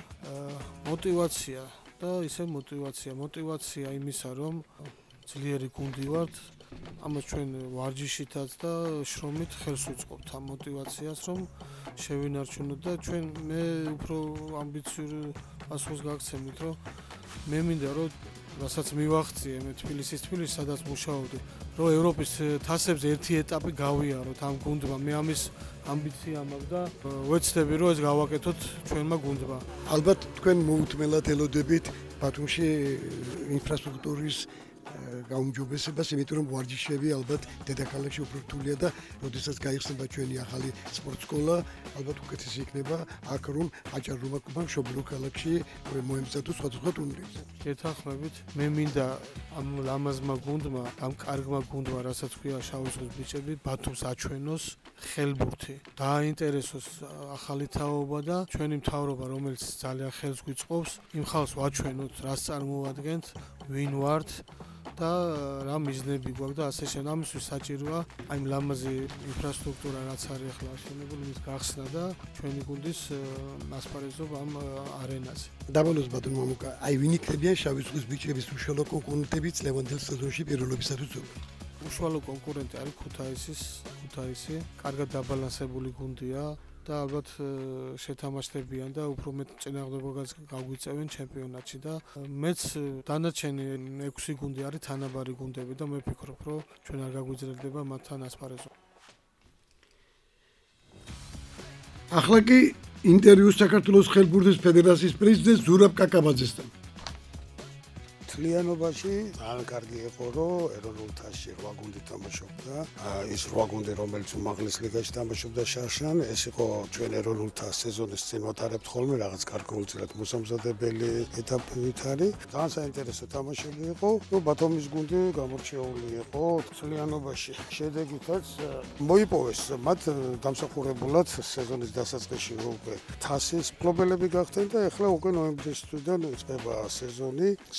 მოტივაცია და ისე მოტივაცია იმისა, რომ ძლიერი გუნდი ვართ, ამას ჩვენ ვარჯიშითაც და შრომით ხელს უწყობთ ამ მოტივაციას, რომ შევინარჩუნოთ და ჩვენ მე უფრო ამბიციური პასუხს გაგცემით, რომ მე მინდა რომ რასაც მივახციე მე თბილისის სადაც მუშაობდი, რომ ევროპის თასებზე ერთი ეტაპი გავიაროთ ამ გუნდმა. მე ამის ამბიცია მაქვს და ვეცდები რომ ეს გავაკეთოთ ჩვენმა გუნდმა. ალბათ თქვენ მოუთმელად ელოდებით ბათუმში ინფრასტრუქტურის გაუმჯობესებას, იმიტომ რომ ვარჯიშები ალბათ დედაქალაქში უფრო რთულია და როდესაც გაიხსნება ჩვენი ახალი სპორტ სკოლა, ალბათ უკეთესი იქნება აქ რომ აჭარულმა კლუბმა მშობლიურ ქალაქში მოემზადოს სხვადასხვა ტურნირებზე. გეთანხმებით, მე მინდა ამ ლამაზმა გუნდმა, ამ კარგმა გუნდმა, რასაც ქვია შავი ზღვის ბიჭები, ბათუმს აჩვენოს ხელბურთი. დააინტერესოს ახალი თაობა და ჩვენი მთავრობა, რომელიც ძალიან ხელს გვიწყობს, იმ ხალხს ვაჩვენოთ, რას წარმოადგენთ, ვინ ვართ და რა მიზნები გვაქვს და ასე შემდეგ. ამისთვის საჭიროა აი ლამაზი ინფრასტრუქტურა, რაც არის ახლა აშენებული, მის გახსნა და ჩვენი გუნდის ასპარეზობა ამ არენაზე. დაბოლოს ბატონო მამუკა, აი ვინ იქნებიან შავი ზღვის ბიჭების უშუალო კონკურენტები წლევანდელ სეზონში პირველობისათვის? უშუალო კონკურენტი არის ქუთაისი, კარგად დაბალანსებული გუნდია და ალბათ შეთამაშდებიან და უფრო მეტ წინააღმდეგობას გაგვიწევენ ჩემპიონატში და მეც დანარჩენი 6 გუნდი არის თანაბარი გუნდები და მე ვფიქრობ, რომ ჩვენ არ გაგვიძლება მათთან ასპარეზობა. ახლა კი ინტერვიუ საქართველოს ხერხბურთის ფედერაციის პრეზიდენტ ზურაბ კაკაბაძესთან. მთლიანობაში ძალიან კარგი იყო, რომ ეროვნულ თასში 8 გუნდი თამაშობდა. ის 8 გუნდი, რომელიც უმაღლეს ლიგაში თამაშობდა შარშან, ეს იყო ჩვენ ეროვნულ თასს სეზონის წინ ვატარებთ ხოლმე, რაღაც კარგულწილად მოსამზადებელი ეტაპით არის. ძალიან საინტერესო თამაშები იყო. ბათუმის გუნდი გამორჩეული იყო მთლიანობაში. შედეგითაც მოიპოვეს მათ დამსახურებულად სეზონის დასაწყისში უკვე თასის მფლობელები გახდნენ და ეხლა უკვე ნოემბრის თვიდან იწყება სეზონი საკმაოდ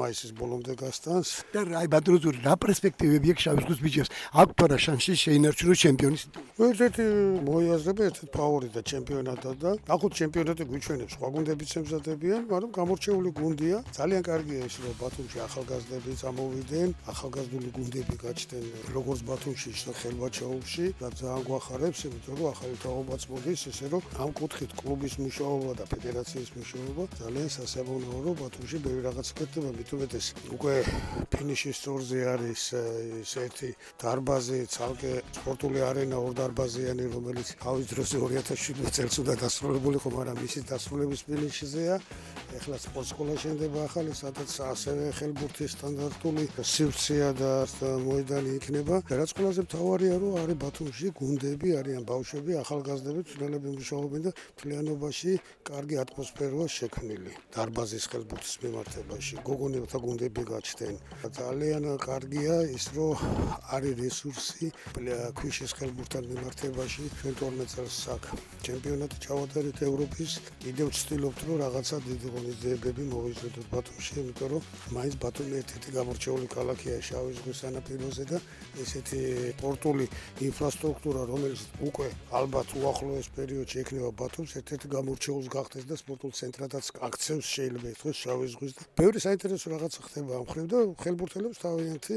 მაისის ბოლომდე გასტანს. და აი ბატონო ზური, რა პერსპექტივები აქვს შავი ზღვის ბიჭებს? აქვს თუ არა შანსი შეინარჩუნოს ჩემპიონის ტიტული? ერთ-ერთი მოიაზრება, ერთ-ერთი ფავორიტა ჩემპიონატად და ახლა ჩემპიონატი გვიჩვენებს, სხვა გუნდებიც ემზადებიან, მაგრამ გამორჩეული გუნდია. ძალიან კარგია ის, რომ ბათუმში ახალგაზრდები წამოვიდნენ, ახალგაზრდული გუნდები გაჩნდნენ, როგორც ბათუმში, ისე ხელვაჩაულში და ძალიან გვახარებს, იმიტომ რომ ახალი თაობაც მოდის, ესე რომ ამ კუთხით კლუბის მუშაობა და ფედერაციის მუშაობა ძალიან სასიამოვნოა, რომ ბათუმში ბევრი რაღაცა ხდება, მithumetes უკვე ფინიშის სწორზე არის ეს ერთი დარბაზი, ცალკე სპორტული არენა ორ დარბაზიანი, რომელიც თავის დროზე 2017 წელს უნდა დასრულებულიყო, მაგრამ მისი დასრულების ფინიშზეა. ეხლა სპორტ სკოლა შენდება ახალი, სადაც ასევე ხელბურთის სტანდარტული სივრცეა და მოედანი იქნება. რაც ყველაზე მთავარია, რომ არის ბათუმში გუნდები, არიან ბავშვები, ახალგაზრდები, ცვლილები მუშაობენ და მთლიანობაში კარგი ატმოსფეროა შექმნილი. დარბაზის ხელბურთის მიმართებაში გოგონებთა გუნდები გაჩნდნენ. ძალიან კარგია ის, რომ არის რესურსი ქვიშის ხელბურთთან მიმართებაში. ჩვენ 12 წელს აქ ჩემპიონატი ჩავატარეთ ევროპის. კიდევ ვცდილობთ, რომ რაღაცა დიდი ღონისძიებები მოვიზრდოთ ბათუმში, იმიტომ რომ მაინც ბათუმი ერთ-ერთი გამორჩეული ქალაქია შავი ზღვის სანაპიროზე და ესეთი სპორტული ინფრასტრუქტურა, რომელიც უკვე ალბათ უახლოეს პერიოდში ექნება ბათუმს, ერთ-ერთი გამორჩეულს გახდეს და სპორტულ ცენტრადაც აქცევს შეიძლება ითქვას შავი ზღვის და ბევრი საინტერესო რაღაცა ხდება ამ მხრივ და ხელბურთელებს თავიანთი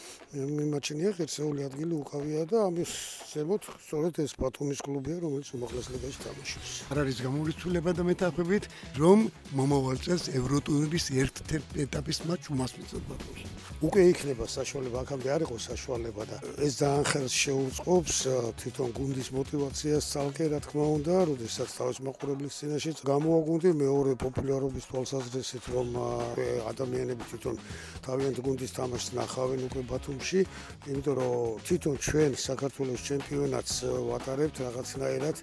მიმაჩნია ღირსეული ადგილი უკავია და ამის ზემოთ სწორედ ეს ბათუმის კლუბია, რომელიც უმაღლეს ლიგაში თამაშობს. არ არის გამორიცხულება და მეთანხმებით, რომ მომავალ წელს ევროტურის ერთ-ერთი ეტაპის მატჩ უმასპინძლობს ბათუმში. უკვე იქნება საშუალება, აქამდე არ იყო საშუალება და ეს ძალიან ხელს შეუწყობს თვითონ გუნდის მოტივაციას ცალკე, რა თქმა უნდა, როდესაც თავის მაყურებლის წინაშე გამოაგუნდი მეორე პოპულარობის თვალსაზრისით, რომ ადამიანები თვითონ თავიანთ გუნდის თამაშს ნახავენ უკვე ბათუმში, იმიტომ რომ თვითონ ჩვენ საქართველოს ჩემპიონატს ვატარებთ რაღაცნაირად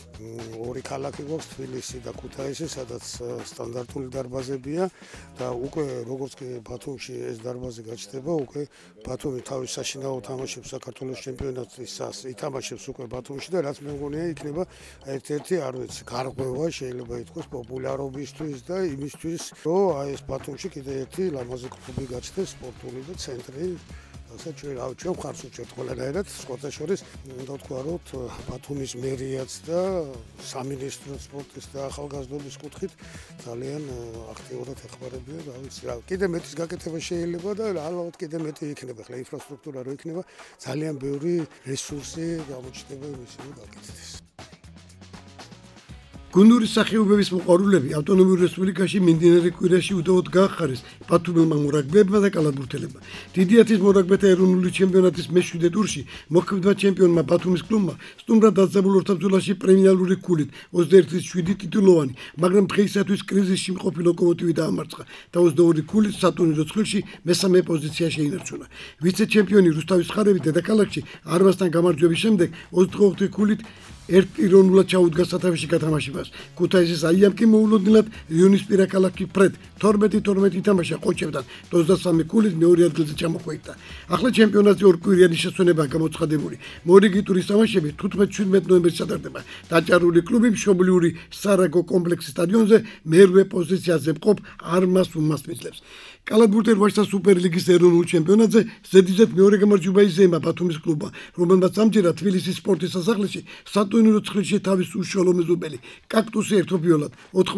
ორი ქალაქი გვაქვს, თბილისი და ქუთაისი, სადაც სტანდარტული დარბაზებია და უკვე როგორც კი ბათუმში ეს დარბაზი გაჩნდება, უკვე ბათუმი თავის საშინაო თამაშებს საქართველოს ჩემპიონატისას ითამაშებს უკვე ბათუმში და რაც მე მგონია იქნება ერთ-ერთი, არ ვიცი, გარღვევა შეიძლება ითქვას პოპულარობისთვის და იმისთვის, რომ აი ეს ბათუმში კიდე ერთი ლამაზი კლუბი გაჩნდეს, სპორტული და ცენტრი. ასე ჩვენ ხარს უჭერთ ყველანაირად, სხვათა შორის უნდა ვთქვა, რომ ბათუმის მერიაც და სამინისტრო სპორტის და ახალგაზრდობის კუთხით ძალიან აქტიურად ეხმარებიან, რა ვიცი, რა. კიდე მეტის გაკეთება შეიძლება და ალბათ კიდე მეტი იქნება, ხლა ინფრასტრუქტურა რო იქნება, ძალიან ბევრი რესურსი გამოჩნდება იმის რომ გაკეთდეს. გუნდურის სახეობების მოყვარულები ავტონომიურ რესპუბლიკაში მიმდინარე კვირაში უდავოდ გაახარეს ბათუმელმა მორაგბეებმა და კალათბურთელებმა. დიდი ათის მორაგბეთა ეროვნული ჩემპიონატის მე-7 ტურში მოქმედმა ჩემპიონმა ბათუმის კლუბმა სტუმრად დაძაბულ ორთაბრძოლაში პრემიალური ქულით 21-7 ტიტულოვანი, მაგრამ დღეისათვის კრიზისში მყოფი ლოკომოტივი დაამარცხა და 22 ქულით სატურნირო ცხრილში მესამე პოზიცია შეინარჩუნა. ვიცე-ჩემპიონი რუსთავის ხარები დედაქალაქში არმასთან გამარჯვების შემდეგ 24 ქულით ერთპიროვნულად ჩაუდგა სათავეში გათამაშებას. ქუთაისის აიამ კი მოულოდნელად რიონისპირა ქალაქი ფრედ 12-12 ითამაშა ყოჩებთან 23 ქულით მეორე ადგილზე ჩამოხვეიტა. ახლა ჩემპიონატზე ორკვირიანი შესვენებაა გამოცხადებული. მორიგი ტურის თამაშები 15-17 ნოემბერს ჩატარდება. დაჭარული კლუბი მშობლიური სარაგო კომპლექსის სტადიონზე მერვე პოზიციაზე მყოფ არმას უმასპინძლებს. კალათბურთელ ვაჟთა სუპერლიგის ეროვნულ ჩემპიონატზე ზედიზედ მეორე გამარჯვება იზეიმა ბათუმის კლუბმა, რომელმაც ამჯერად თბილისის სპორტის სასახლეში სატურნირო ცხრილში თავის უშუალო მეზობელი კაქტუსი ერთობიოლად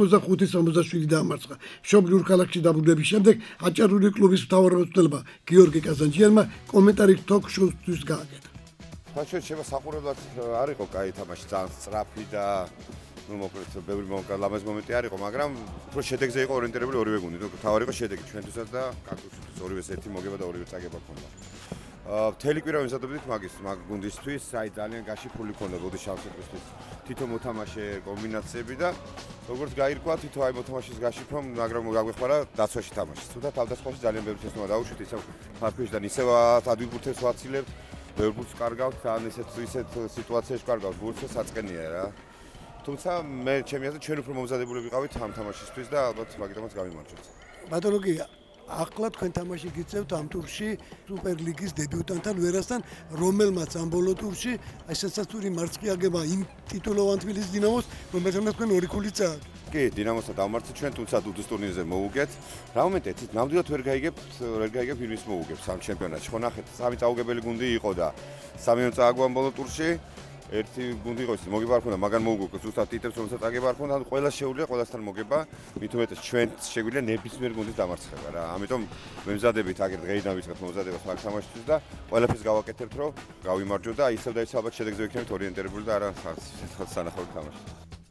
85-67 დაამარცხა. მშობლიურ ქალაქში დაბრუნების შემდეგ აჭარული კლუბის მთავარმწვრთნელმა გიორგი კაზანჯიანმა კომენტარი თოქ-შოუს გააკეთა. საერთოდ შეება საყურებლად არ იყო კაი თამაში, ძალიან სწრაფი და მოკლედ ბევრი ლამაზი მომენტი არ იყო, მაგრამ უფრო შედეგზე იყო ორიენტირებული ორივე გუნდი. თავარი იყო შედეგი ჩვენთვისაც და კაქტუსისთვის ორივეს ერთი მოგება და ორივე წაგება ჰქონდა. მთელი კვირა ვიმზადობდით მაგ გუნდისთვის, აი ძალიან გაშიფული ჰქონდა ბოდიშ ავსებისთვის. თითო მოთამაშე კომბინაციები და როგორც გაირკვა თითო აი მოთამაშის გაშიფრომ, მაგრამ გაგვეხმარა დაცვაში თამაში. თუმცა თავდასხმაში ძალიან ბევრი შეცდომა დაუშვით, ისევ ფარფლში ისევ ადვილბურთებს ვაცილებ, ბევრ ბურთს კარგავთ, ან ისეთ სიტუაციაში კარგავთ ბურთს, საწყენია რა. თუმცა მე ჩემი აზრით ჩვენ უფრო მომზადებული ვიყავით ამ თამაშისთვის და ალბათ მაგიტომაც გავიმარჯვეთ. ბატონო კი ახლა თქვენ თამაში გიწევთ ამ ტურში სუპერლიგის დებიუტანტთან ვერასთან, რომელმაც ამ ბოლო ტურში აი სასაცური მარცხი აგება იმ ტიტულოვან თბილისის დინამოს, რომელთანაც თქვენ ორი ქულით წააგეთ. კი, დინამოსთან დავმარცხეთ ჩვენ, თუმცა დუდის ტურნირზე მოუგეთ. რა მომენტეთ, ნამდვილად ვერ გაიგებ ვინმის მოუგებს ამ ჩემპიონატში. ხო ნახეთ, სამი წაუგებელი გუნდი იყო და სამი წააგوان ბოლო ტურში. ერთი გუნდი იყო ის მოგებარქონდა, მაგან მოუგო ზუსტად ტიტებს რომელსაც აგებარქონდა, ანუ ყველა შეუძლია ყველასთან მოგება, მით უმეტეს ჩვენ შეგვიძლია ნებისმიერ გუნდის დამარცხება რა. ამიტომ მემზადებით აგერ დღეიდან ვიწყებთ მომზადებას მაგ თამაშისთვის და ყველაფერს გავაკეთებთ, რომ გავიმარჯვოთ და ისევ და ისევ ალბათ შედეგზე ვიქნებით ორიენტირებული და არა სანახაოდ თამაში.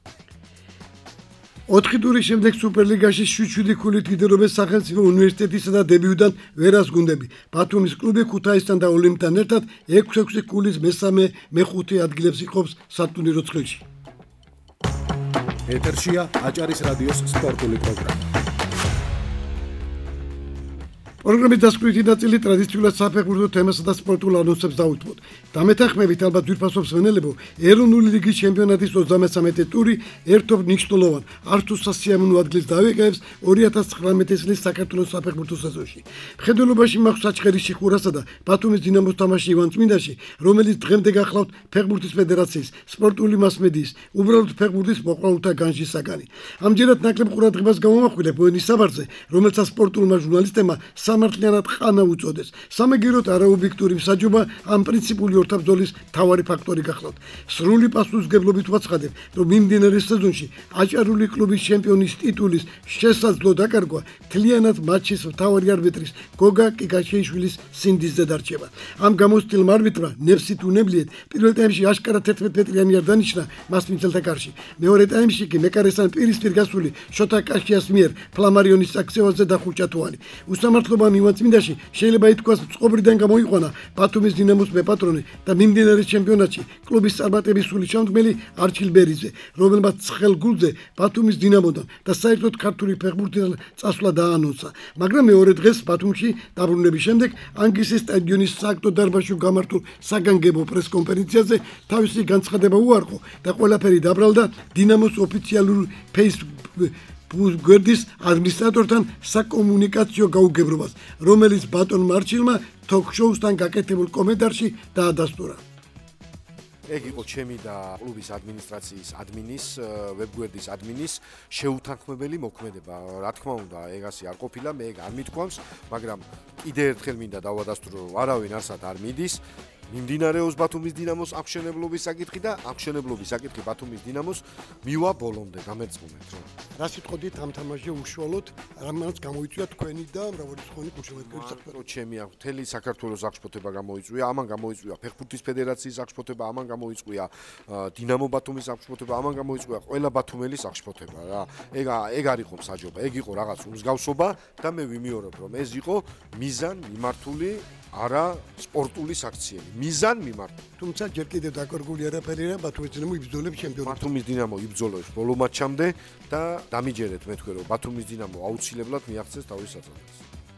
4 ტურის შემდეგ სუპერლიგაში 7 ქულით ლიდერობს სახელმწიფო უნივერსიტეტისა და დებიუდან ვერას გუნდები. ბათუმის კლუბი ქუთაისთან და ოლიმპთან ერთად 6-6 ქულის მესამე, მეხუთე ადგილებს იყოფს სატურნირო ცხრილში. ეთერშია აჭარის რადიოს სპორტული პროგრამა. პროგრამის დასკვნითი ნაწილი ტრადიციულად საფეხბურთო თემასა და სპორტულ ანონსებს დაუთმოთ. დამეთანხმებით ალბათ ვირფასობს ვენელებო, ეროვნული ლიგის ჩემპიონატის 33-ე ტური ერთობ ნიშნულოვან არც თუ სასიამოვნო ადგილს დავიკავებს 2019 წლის საქართველოს საფეხბურთო სეზონში. მხედველობაში მაქვს საჩხერის შიხურასა და ბათუმის დინამოს თამაში ივან წმინდაში, რომელიც დღემდე გახლავთ ფეხბურთის ფედერაციის, სპორტული მასმედიის, უბრალოდ ფეხბურთის მოყვარულთა განჯის საგანი. ამჯერად ნაკლებ ყურადღებას გამომახვილებ ვენის საბარძე, რომელსაც სპორტულმა ჟურნალისტებმა სამართლიანად ყანა უწოდეს. სამაგიეროდ არაობიექტური მსაჯობა ამ პრინციპული ორთაბრძოლის მთავარი ფაქტორი გახლავთ. სრული პასუხისმგებლობით ვაცხადებ, რომ მიმდინარე სეზონში აჭარული კლუბის ჩემპიონის ტიტულის შესაძლო დაკარგვა მთლიანად მატჩის მთავარი არბიტრის გოგა კიკაშეიშვილის სინდისზე დარჩება. ამ გამოცდილმა არბიტრმა ნებსით უნებლიეთ პირველ ტაიმში აშკარად 11 მეტრიანი არ დანიშნა მას მიცელთა კარში. მეორე ტაიმში კი მეკარესთან პირისპირ გასული შოთა კაშიას მიერ ფლამარიონის საქცევაზე დახუჭა თვალი. უსამართლობამ ივან წმინდაში შეიძლება ითქვას წყობრიდან გამოიყვანა ბათუმის დინამოს მეპატრონე და მიმდინარე ჩემპიონატში კლუბის წარმატების სული ჩამდგმელი არჩილ ბერიძე, რომელმაც ცხელ გულზე ბათუმის დინამოდან და საერთოდ ქართული ფეხბურთიდან წასვლა დაანონსა. მაგრამ მეორე დღეს ბათუმში დაბრუნების შემდეგ ანგისის სტადიონის სააქტო დარბაზში გამართულ საგანგებო პრესკონფერენციაზე თავისი განცხადება უარყო და ყველაფერი დაბრალდა დინამოს ოფიციალურ Facebook გვერდის ადმინისტრატორთან საკომუნიკაციო გაუგებრობას, რომელიც ბატონ მარჩილმა თოქ-შოუსთან გაკეთებულ კომენტარში დაადასტურა. ეგ იყო ჩემი და კლუბის ადმინისტრაციის ადმინის, ვებგვერდის ადმინის შეუთანხმებელი მოქმედება. რა თქმა უნდა, ეგ ასე არ ყოფილა, მე ეგ არ მithქვამს, მაგრამ კიდევ ერთხელ მინდა დავადასტურო, არავინ არსად არ მიდის. მიმდინარეობს ბათუმის დინამოს აღშენებლობის საკითხი და აღშენებლობის საკითხი ბათუმის დინამოს მივა ბოლომდე გამერწმუნეთ რომ რა სიტყოდით ამ თამაშზე უშუალოდ რამაც გამოიწვია თქვენი და მრავალი ხონი გულშემატკივრის საქმე ჩემი აქვს მთელი საქართველოს აღშფოთება გამოიწვია ამან გამოიწვია ფეხბურთის ფედერაციის აღშფოთება ამან გამოიწვია დინამო ბათუმის აღშფოთება ამან გამოიწვია ყველა ბათუმელის აღშფოთება რა ეგ არ იყო მსაჯობა ეგ იყო რაღაც უმსგავსობა და მე ვიმეორებ რომ ეს იყო მიზან მიმართული არა სპორტული საქციელი მიზან მიმართული თუმცა ჯერ კიდევ დაკარგული არაფერი რა ბათუმის დინამო იბრძოლებს ჩემპიონატს ბათუმის დინამო იბრძოლებს ბოლო მატჩამდე და დამიჯერეთ მე თქვენ რომ ბათუმის დინამო აუცილებლად მიაღწევს თავის საწოლებს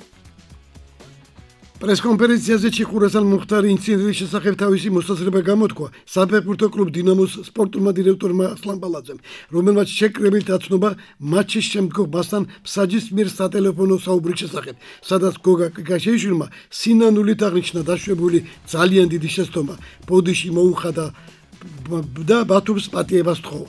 პრესკონფერენციაზე ჩიხურასთან მუხტარი ინციდენტის შესახებ თავისი მოსაზრება გამოთქვა საფეხბურთო კლუბ დინამოს სპორტულმა დირექტორმა ასლან ბალაძემ, რომელმაც შეკრებილ დაცნობა მატჩის შემდგომ მასთან მსაჯის მიერ სატელეფონო საუბრის შესახებ, სადაც გოგა კიკაშეიშვილმა სინანულით აღნიშნა დაშვებული ძალიან დიდი შეცდომა, ბოდიში მოუხადა და ბათუმს პატიებას თხოვა.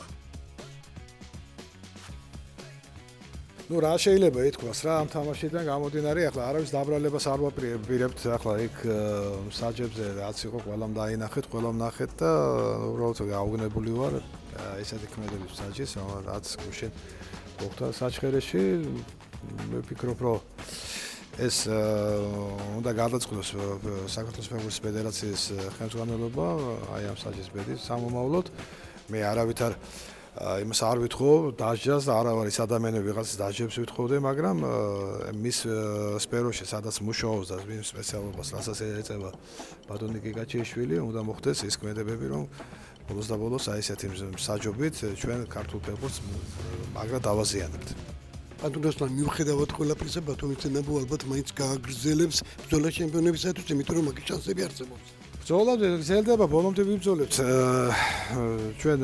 ნუ რა შეიძლება ითქვას რა ამ თამაშიდან გამომდინარე ახლა არავის დაბრალებას არ ვაპირებთ ახლა იქ მსაჯებზე რაც იყო ყველამ დაინახეთ ყველამ ნახეთ და უბრალოდ გაუგნებული ვარ ესეთი ქმედების მსაჯის რაც გუშინ მოხდა საჩხერეში მე ვფიქრობ რომ ეს უნდა გადაწყდეს საქართველოს ფეხბურთის ფედერაციის ხელმძღვანელობა აი ამ მსაჯის ბედის სამომავლოდ მე არავითარ იმას არ ვითხოვ დაჟჯას და არა ვარ ის ადამიანები ვიღაც დაჟჯებს ვითხოვდე, მაგრამ მის სფეროში სადაც მუშაობს და მის სპეციალობას რასაც ეწევა ბატონი კიკაჩიშვილი, უნდა მოხდეს ის ქმედებები, რომ ბოლოს და ბოლოს აი ესეთი მსაჯობით ჩვენ ქართულ ფეხბურთს მაგრა დავაზიანებთ. ბატონოსთან მიუხედავად ყველაფრისა, ბათუმის დინამო ალბათ მაინც გააგრძელებს ბრძოლა ჩემპიონებისათვის, იმიტომ რომ მაგის შანსები არსებობს. ბრძოლა გრძელდება, ბოლომდე ვიბრძოლებთ. ჩვენ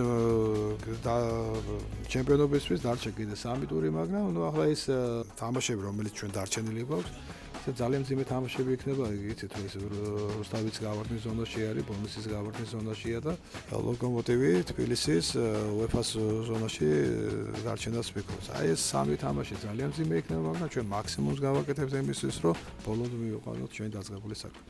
ჩემპიონობისთვის დარჩა კიდე 3 ტური, მაგრამ ნუ ახლა ის თამაშები, რომელიც ჩვენ დარჩენილი გვაქვს, ძალიან ძიმე თამაშები იქნება, იცით, ეს რუსთავის გავარდნის ზონაში არის, ბონუსის გავარდნის ზონაშია და ლოკომოტივი თბილისის UEFA-ს ზონაში დარჩენას ვფიქრობ. აი ეს სამი თამაში ძალიან ძიმე იქნება, მაგრამ ჩვენ მაქსიმუმს გავაკეთებთ იმისთვის, რომ ბოლომდე მივიყვანოთ ჩვენი დაწყებული საქმე.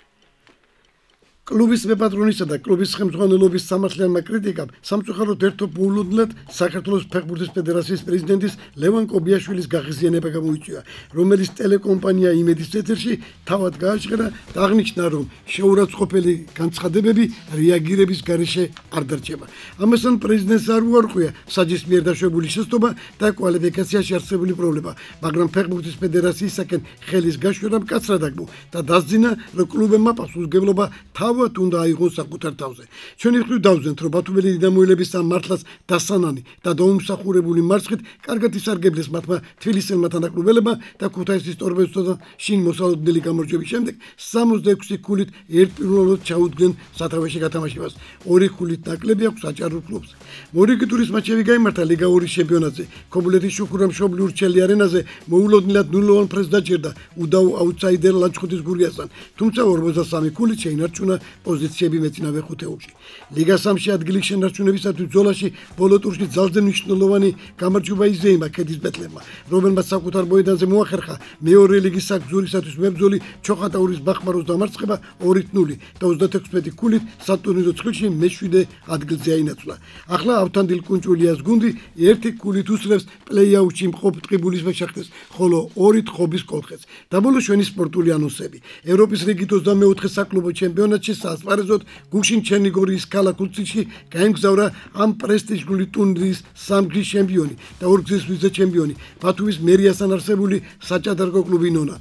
კლუბის მეპატრონისა და კლუბის ხელმძღვანელობის სამართლიანმა კრიტიკამ სამწუხაროდ ერთობ მოულოდნელად საქართველოს ფეხბურთის ფედერაციის პრეზიდენტის ლევან კობიაშვილის გაღიზიანება გამოიწვია, რომელიც ტელეკომპანია იმედის ეთერში თავად გააჟღერა და აღნიშნა, რომ შეურაცხყოფელი განცხადებები რეაგირების გარეშე არ დარჩება. ამასთან პრეზიდენტს არ უარყვია საჯის მიერ დაშვებული შეცდომა და კვალიფიკაციაში არსებული პრობლემა, მაგრამ ფეხბურთის ფედერაციისაკენ ხელის გაშვება მკაცრად აგმო და დასძინა, რომ კლუბებმა პასუხისმგებლობა თავად უნდა აიღოს საკუთარ თავზე. ჩვენი მხრივ დავზენთ, რომ ბათუმელი დინამოელების ამ მართლას დასანანი და დაუმსახურებული მარცხით კარგად ისარგებლეს მათმა თბილისელმა თანაკლუბელებმა და ქუთაისის ტორპედოსთან შინ მოსალოდნელი გამარჯვების შემდეგ 66 ქულით ერთპიროვნულად ჩაუდგნენ სათავეში გათამაშებას. 2 ქულით ნაკლები აქვს აჭარულ კლუბს. მორიგი ტურის მატჩები გაიმართა ლიგა 2 ჩემპიონატზე. ქობულეთის შუქურამ მშობლი ურჩელი არენაზე მოულოდნელად 0-1 ფრენს დაჭერდა უდავ აუტსაიდერ ლანჩხუთის გურიასთან. თუმცა 43 ქულით შეინარჩუნა პოზიციები მეწინავე ხუთეულში. ლიგა 3-ში ადგილის შენარჩუნებისათვის ბრძოლაში ბოლო ტურში ძალზე მნიშვნელოვანი გამარჯვება იზეიმა ქედის ბეთლემმა, რომელმაც საკუთარ მოედანზე მოახერხა მეორე ლიგის საგზურისათვის მებრძოლი ჩოხატაურის ბახმაროს დამარცხება 2-0 და 36 ქულით სატურნირო ცხრილში მე-7 ადგილზე აინაცვლა. ახლა ავთანდილ კუნჭულიას გუნდი 1 ქულით უსწრებს პლეი-აუთში მყოფ ტყიბულის მეშახტეს, ხოლო 2 თხოვის კოლხეთს. და ბოლო ჩვენი სპორტული ანონსები. ევროპის რიგით 24 საკლუბო ჩემპიონატში ასპარეზოდ გუშინ ჩერნიგორიის ქალაქ უთსიში გაემგზავრა ამ პრესტიჟული ტურნირის 3 გზის ჩემპიონი და 2 გზის ვიცე-ჩემპიონი ბათუმის მერიასთან არსებული საჭადრაკო კლუბი ნონა.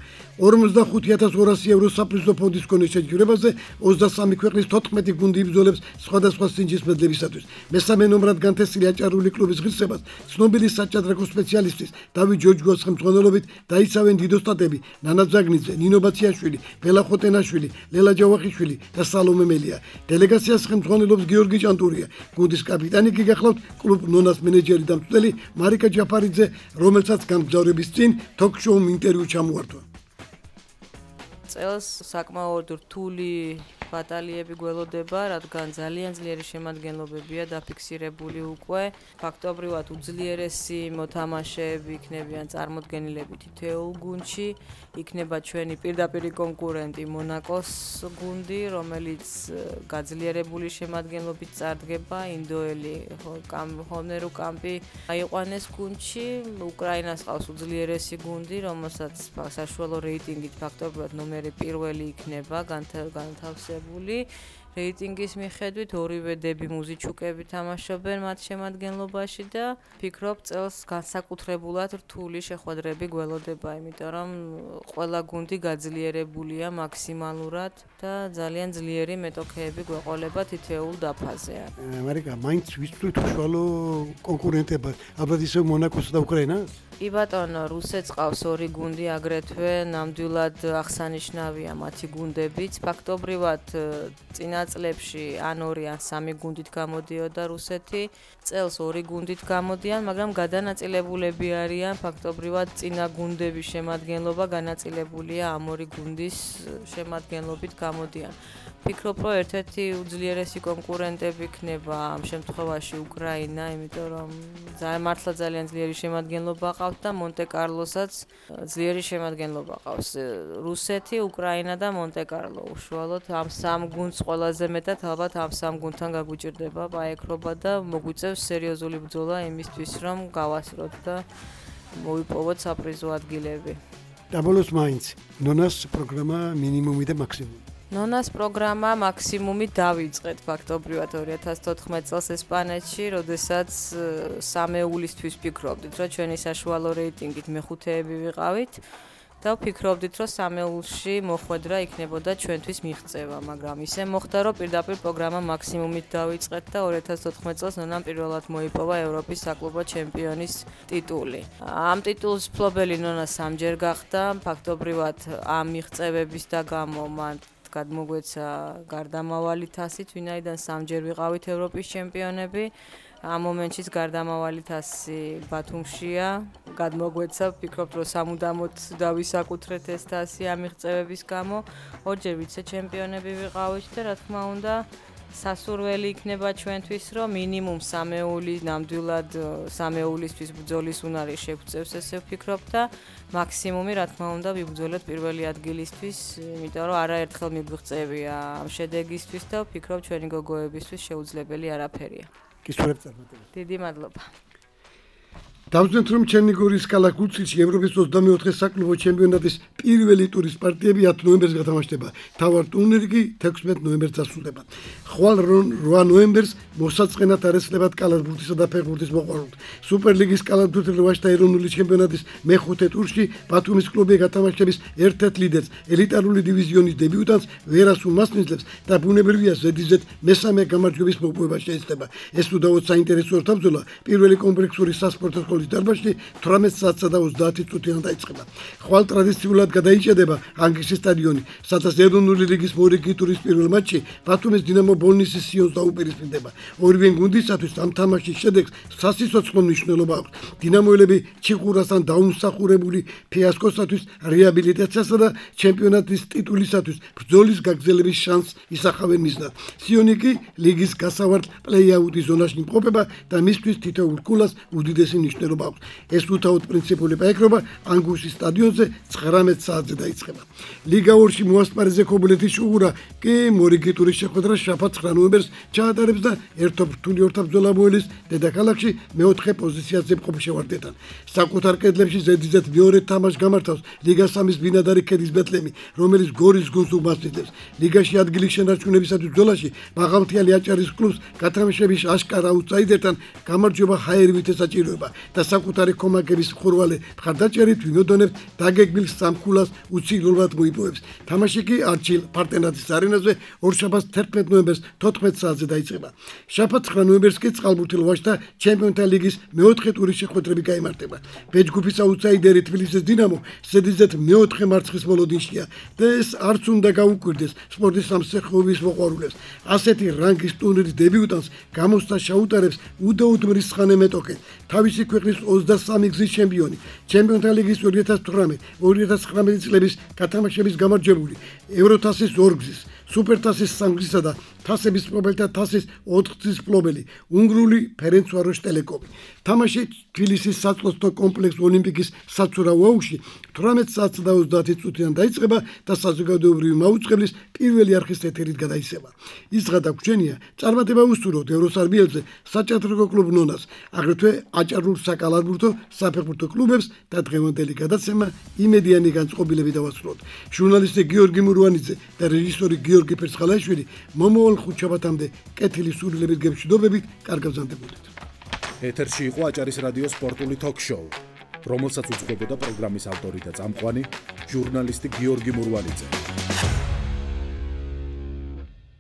45200 ევრო საპრიზო ფონდის მქონე შეჯიბრებაზე 23 ქვეყნის 14 გუნდი იბრძოლებს სხვადასხვა სინჯის მედლებისათვის. მესამე ნომრად განთესილი აჭარული კლუბის ღირსებას ცნობილი საჭადრაკო სპეციალისტის დავით ჯოჯგოს ხელმძღვანელობით დაიცავენ დიდოსტატები ნანა ძაგნიძე, ნინო ბაციაშვილი, ბელა ხოტენაშვილი, ლელა ჯავახიშვილი და სალომე მელია. დელეგაციას ხელმძღვანელობს გიორგი ჭანტურია. გუნდის კაპიტანი კი გახლავთ კლუბ ნონას მენეჯერი და მწვრთნელი მარიკა ჯაფარიძე, რომელსაც გამგზავრების წინ თოქ-შოუმ ინტერვიუ ჩამოართვა. წელს საკმაოდ რთული ბატალიები გველოდება, რადგან ძალიან ძლიერი შემადგენლობებია დაფიქსირებული უკვე. ფაქტობრივად უძლიერესი მოთამაშეები იქნებიან წარმოდგენილები თითოეულ გუნდში. იქნება ჩვენი პირდაპირი კონკურენტი მონაკოს გუნდი, რომელიც გაძლიერებული შემადგენლობით წარდგება. ინდოელი ჰონერუ კამპი აიყვანეს გუნდში. უკრაინას ყავს უძლიერესი გუნდი, რომელსაც საშუალო რეიტინგით ფაქტობრივად ნომერი პირველი იქნება განთავსებული. რეიტინგის მიხედვით ორივე დები მუზიჩუკები თამაშობენ მათ შემადგენლობაში და ფიქრობ წელს განსაკუთრებულად რთული შეხვედრები გველოდება, იმიტომ რომ ყველა გუნდი გაძლიერებულია მაქსიმალურად და ძალიან ძლიერი მეტოქეები გვეყოლება თითოეულ დაფაზე. მარიკა, მაინც ვისწვით უშუალო კონკურენტებად, ალბათ ისე მონაკოს და უკრაინას? კი ბატონო, რუსეთს ყავს 2 გუნდი აგრეთვე, ნამდვილად აღსანიშნავია მათი გუნდებიც. ფაქტობრივად წინა წლებში ან 2 ან 3 გუნდით გამოდიოდა რუსეთი, წელს 2 გუნდით გამოდიან, მაგრამ გადანაწილებულები არიან, ფაქტობრივად წინა გუნდების შემადგენლობა განაწილებულია ამ 2 გუნდის შემადგენლობით გამოდიან. ფიქრობ, რომ ერთ-ერთი უძლიერესი კონკურენტები იქნება ამ შემთხვევაში უკრაინა, იმიტომ რომ მართლა ძალიან ძლიერი შემადგენლობა ყავს და მონტე-კარლოსაც ძლიერი შემადგენლობა ყავს. რუსეთი, უკრაინა და მონტე-კარლო უშუალოდ ამ 3 გუნდს ყველაზე მეტად ალბათ ამ 3 გუნდთან გაგვიჭირდება პაექრობა და მოგვიწევს სერიოზული ბრძოლა იმისთვის, რომ გავასწროთ და მოვიპოვოთ საპრიზო ადგილები. და ბოლოს მაინც ნონას პროგრამა მინიმუმი და მაქსიმუმი. ნონას პროგრამა მაქსიმუმი დავიწყეთ ფაქტობრივად 2014 წელს ესპანეთში, როდესაც სამეულისთვის ფიქრობდით, რომ ჩვენი საშუალო რეიტინგით მეხუთეები ვიყავით და ვფიქრობდით, რომ სამეულში მოხვედრა იქნებოდა ჩვენთვის მიღწევა, მაგრამ ისე მოხდა, რომ პირდაპირ პროგრამა მაქსიმუმით დავიწყეთ და 2014 წელს ნონამ პირველად მოიპოვა ევროპის საკლუბო ჩემპიონის ტიტული. ამ ტიტულის მფლობელი ნონა 3-ჯერ გახდა, ფაქტობრივად ამ მიღწევების და გამო მან გადმოგვეცა გარდამავალი თასით, ვინაიდან 3-ჯერ ვიყავით ევროპის ჩემპიონები. ამ მომენტშიც გარდამავალი თასი ბათუმშია, გადმოგვეცა, ვფიქრობ, რომ სამუდამოდ დავისაკუთრეთ ეს თასი ამ მიღწევების გამო. ორჯერ ვიცე-ჩემპიონები ვიყავით და რა თქმა უნდა, სასურველი იქნება ჩვენთვის, რომ მინიმუმ სამეული, ნამდვილად სამეულისთვის ბრძოლის უნარი შეგვწევს, ესე ვფიქრობ და მაქსიმუმი, რა თქმა უნდა, ვიბრძოლოთ პირველი ადგილისთვის, იმიტომ რომ არაერთხელ მიგვიღწევია ამ შედეგისთვის და ვფიქრობ, ჩვენი გოგოებისთვის შეუძლებელი არაფერია. გისურვებთ წარმატებას. დიდი მადლობა. დავზვენთ, რომ ჩერნიგორის ქალაქ უცილში ევროპის 24 საკლუბო ჩემპიონატის პირველი ტურის პარტიები 10 ნოემბერს გათამაშდება. თავარ ტურნირი კი 16 ნოემბერს დასრულდება. ხვალ 8 ნოემბერს მოსაწყენად არესლებად კალათბურთისა და ფეხბურთის მოყვარულთ. სუპერლიგის კალათბურთის ვაჟთა ეროვნული ჩემპიონატის მეხუთე ტურში ბათუმის კლუბი გათამაშების ერთ-ერთ ლიდერს, ელიტარული დივიზიონის დებიუტანტს ვერასულ მასპინძლებს და ბუნებრივია ზედიზედ მესამე გამარჯვების მოპოვება შეეცდება. ეს უდავოდ საინტერესო ორთაბრძოლა პირველი კომპლექსური სასპორტო სკოლის დარბაზში 18 საათსა და 30 წუთიდან დაიწყება. ხვალ ტრადიციულად გადაიჭედება ანგლისის სტადიონი, სადაც ეროვნული ლიგის მორიგი ტურის პირველ მატჩი ბათუმის დინამო ბოლნისის სიონს დაუპირისპირდება. ორივე გუნდისათვის ამ თამაშის შედეგს სასიცოცხლო მნიშვნელობა აქვს. დინამოელები ჩიხურასთან დაუმსახურებული ფიასკოსათვის რეაბილიტაციასა და ჩემპიონატის ტიტულისათვის ბრძოლის გაგრძელების შანსს ისახავენ მიზნად. სიონი კი ლიგის გასავართ პლეი-აუტის ზონაში იმყოფება და მისთვის თითოეულ ქულას უდიდესი მნიშვნელობა. ეს უთაოდ პრინციპული პაექრობა ანგუშის სტადიონზე 19 საათზე დაიწყება. ლიგა 2-ში მოასპარეზე ქობულეთის შუღურა კი მორიგი ტურის შეხვედრას შაბათ 9 ნოემბერს ჩაატარებს და ერთობ რთული ორთაბრძოლა მოელის დედაქალაქში მეოთხე პოზიციაზე მყოფ შევარდეთან. საკუთარ კედლებში ზედიზედ მეორე თამაშს გამართავს ლიგა 3-ის ბინადარი ქედის ბეთლემი, რომელიც გორის გუნდს უმასპინძლებს. ლიგაში ადგილის შენარჩუნებისათვის ბრძოლაში მაღალმთიანი აჭარის კლუბს გათამაშების აშკარა აუტსაიდერთან გამარჯვება ჰაერივით ესაჭიროება და საკუთარი კომაგების ხურვალე მხარდაჭერით ვიმოდონებთ დაგეგმილ სამქულას უცილებლად მოიპოვებს. თამაში კი არჩილ პარტენაძის არენაზე ორშაბათს 11 ნოემბერს 14 საათზე დაიწყება. შაბათ 9 ნოემბერს კი წყალბურთელ ვაჟთა ჩემპიონთა ლიგის მეოთხე ტურის შეხვედრები გაიმართება. ბეჯგუფის აუტსაიდერი თბილისის დინამო ზედიზედ მეოთხე მარცხის მოლოდინშია და ეს არც უნდა გაუკვირდეს სპორტის სამსახიობის მოყვარულებს. ასეთი რანგის ტურნირის დებიუტანტს გამოსთა შეუტარებს უდაოდ მრისხანე მეტოქე. თავისი ქვეყნის 23 გზის ჩემპიონი, ჩემპიონთა ლიგის 2018-2019 წლების გათამაშების გამარჯვებული, ევროთასის 2 გზის, სუპერთასის 3 გზისა და თასების პრობელთა თასის 4 გზის მფლობელი, უნგრული ფერენცვაროშ ტელეკომი. თამაში თბილისის საწლოსნო კომპლექს ოლიმპიკის საცურაო აუზში 18 საათსა და 30 წუთიდან დაიწყება და საზოგადოებრივი მაუწყებლის პირველი არხის ეთერით გადაისება. ის დღე დაგვრჩენია წარმატება უსურვოთ ევროსარბიელზე საჭადრაკო კლუბ ნონას, აგრეთვე აჭარულ საკალათბურთო საფეხბურთო კლუბებს და დღევანდელი გადაცემა იმედიანი განწყობილები დავასრულოთ. ჟურნალისტი გიორგი მურვანიძე და რეჟისორი გიორგი ფერცხალაიშვილი მომავალ ხუთშაბათამდე კეთილი სურვილებით გემშვიდობებით, კარგ გრძანდებოდეთ. ეთერში იყო აჭარის რადიოს სპორტული თოქ-შოუ, რომელსაც უძღვებოდა პროგრამის ავტორი და წამყვანი ჟურნალისტი გიორგი მურვანიძე.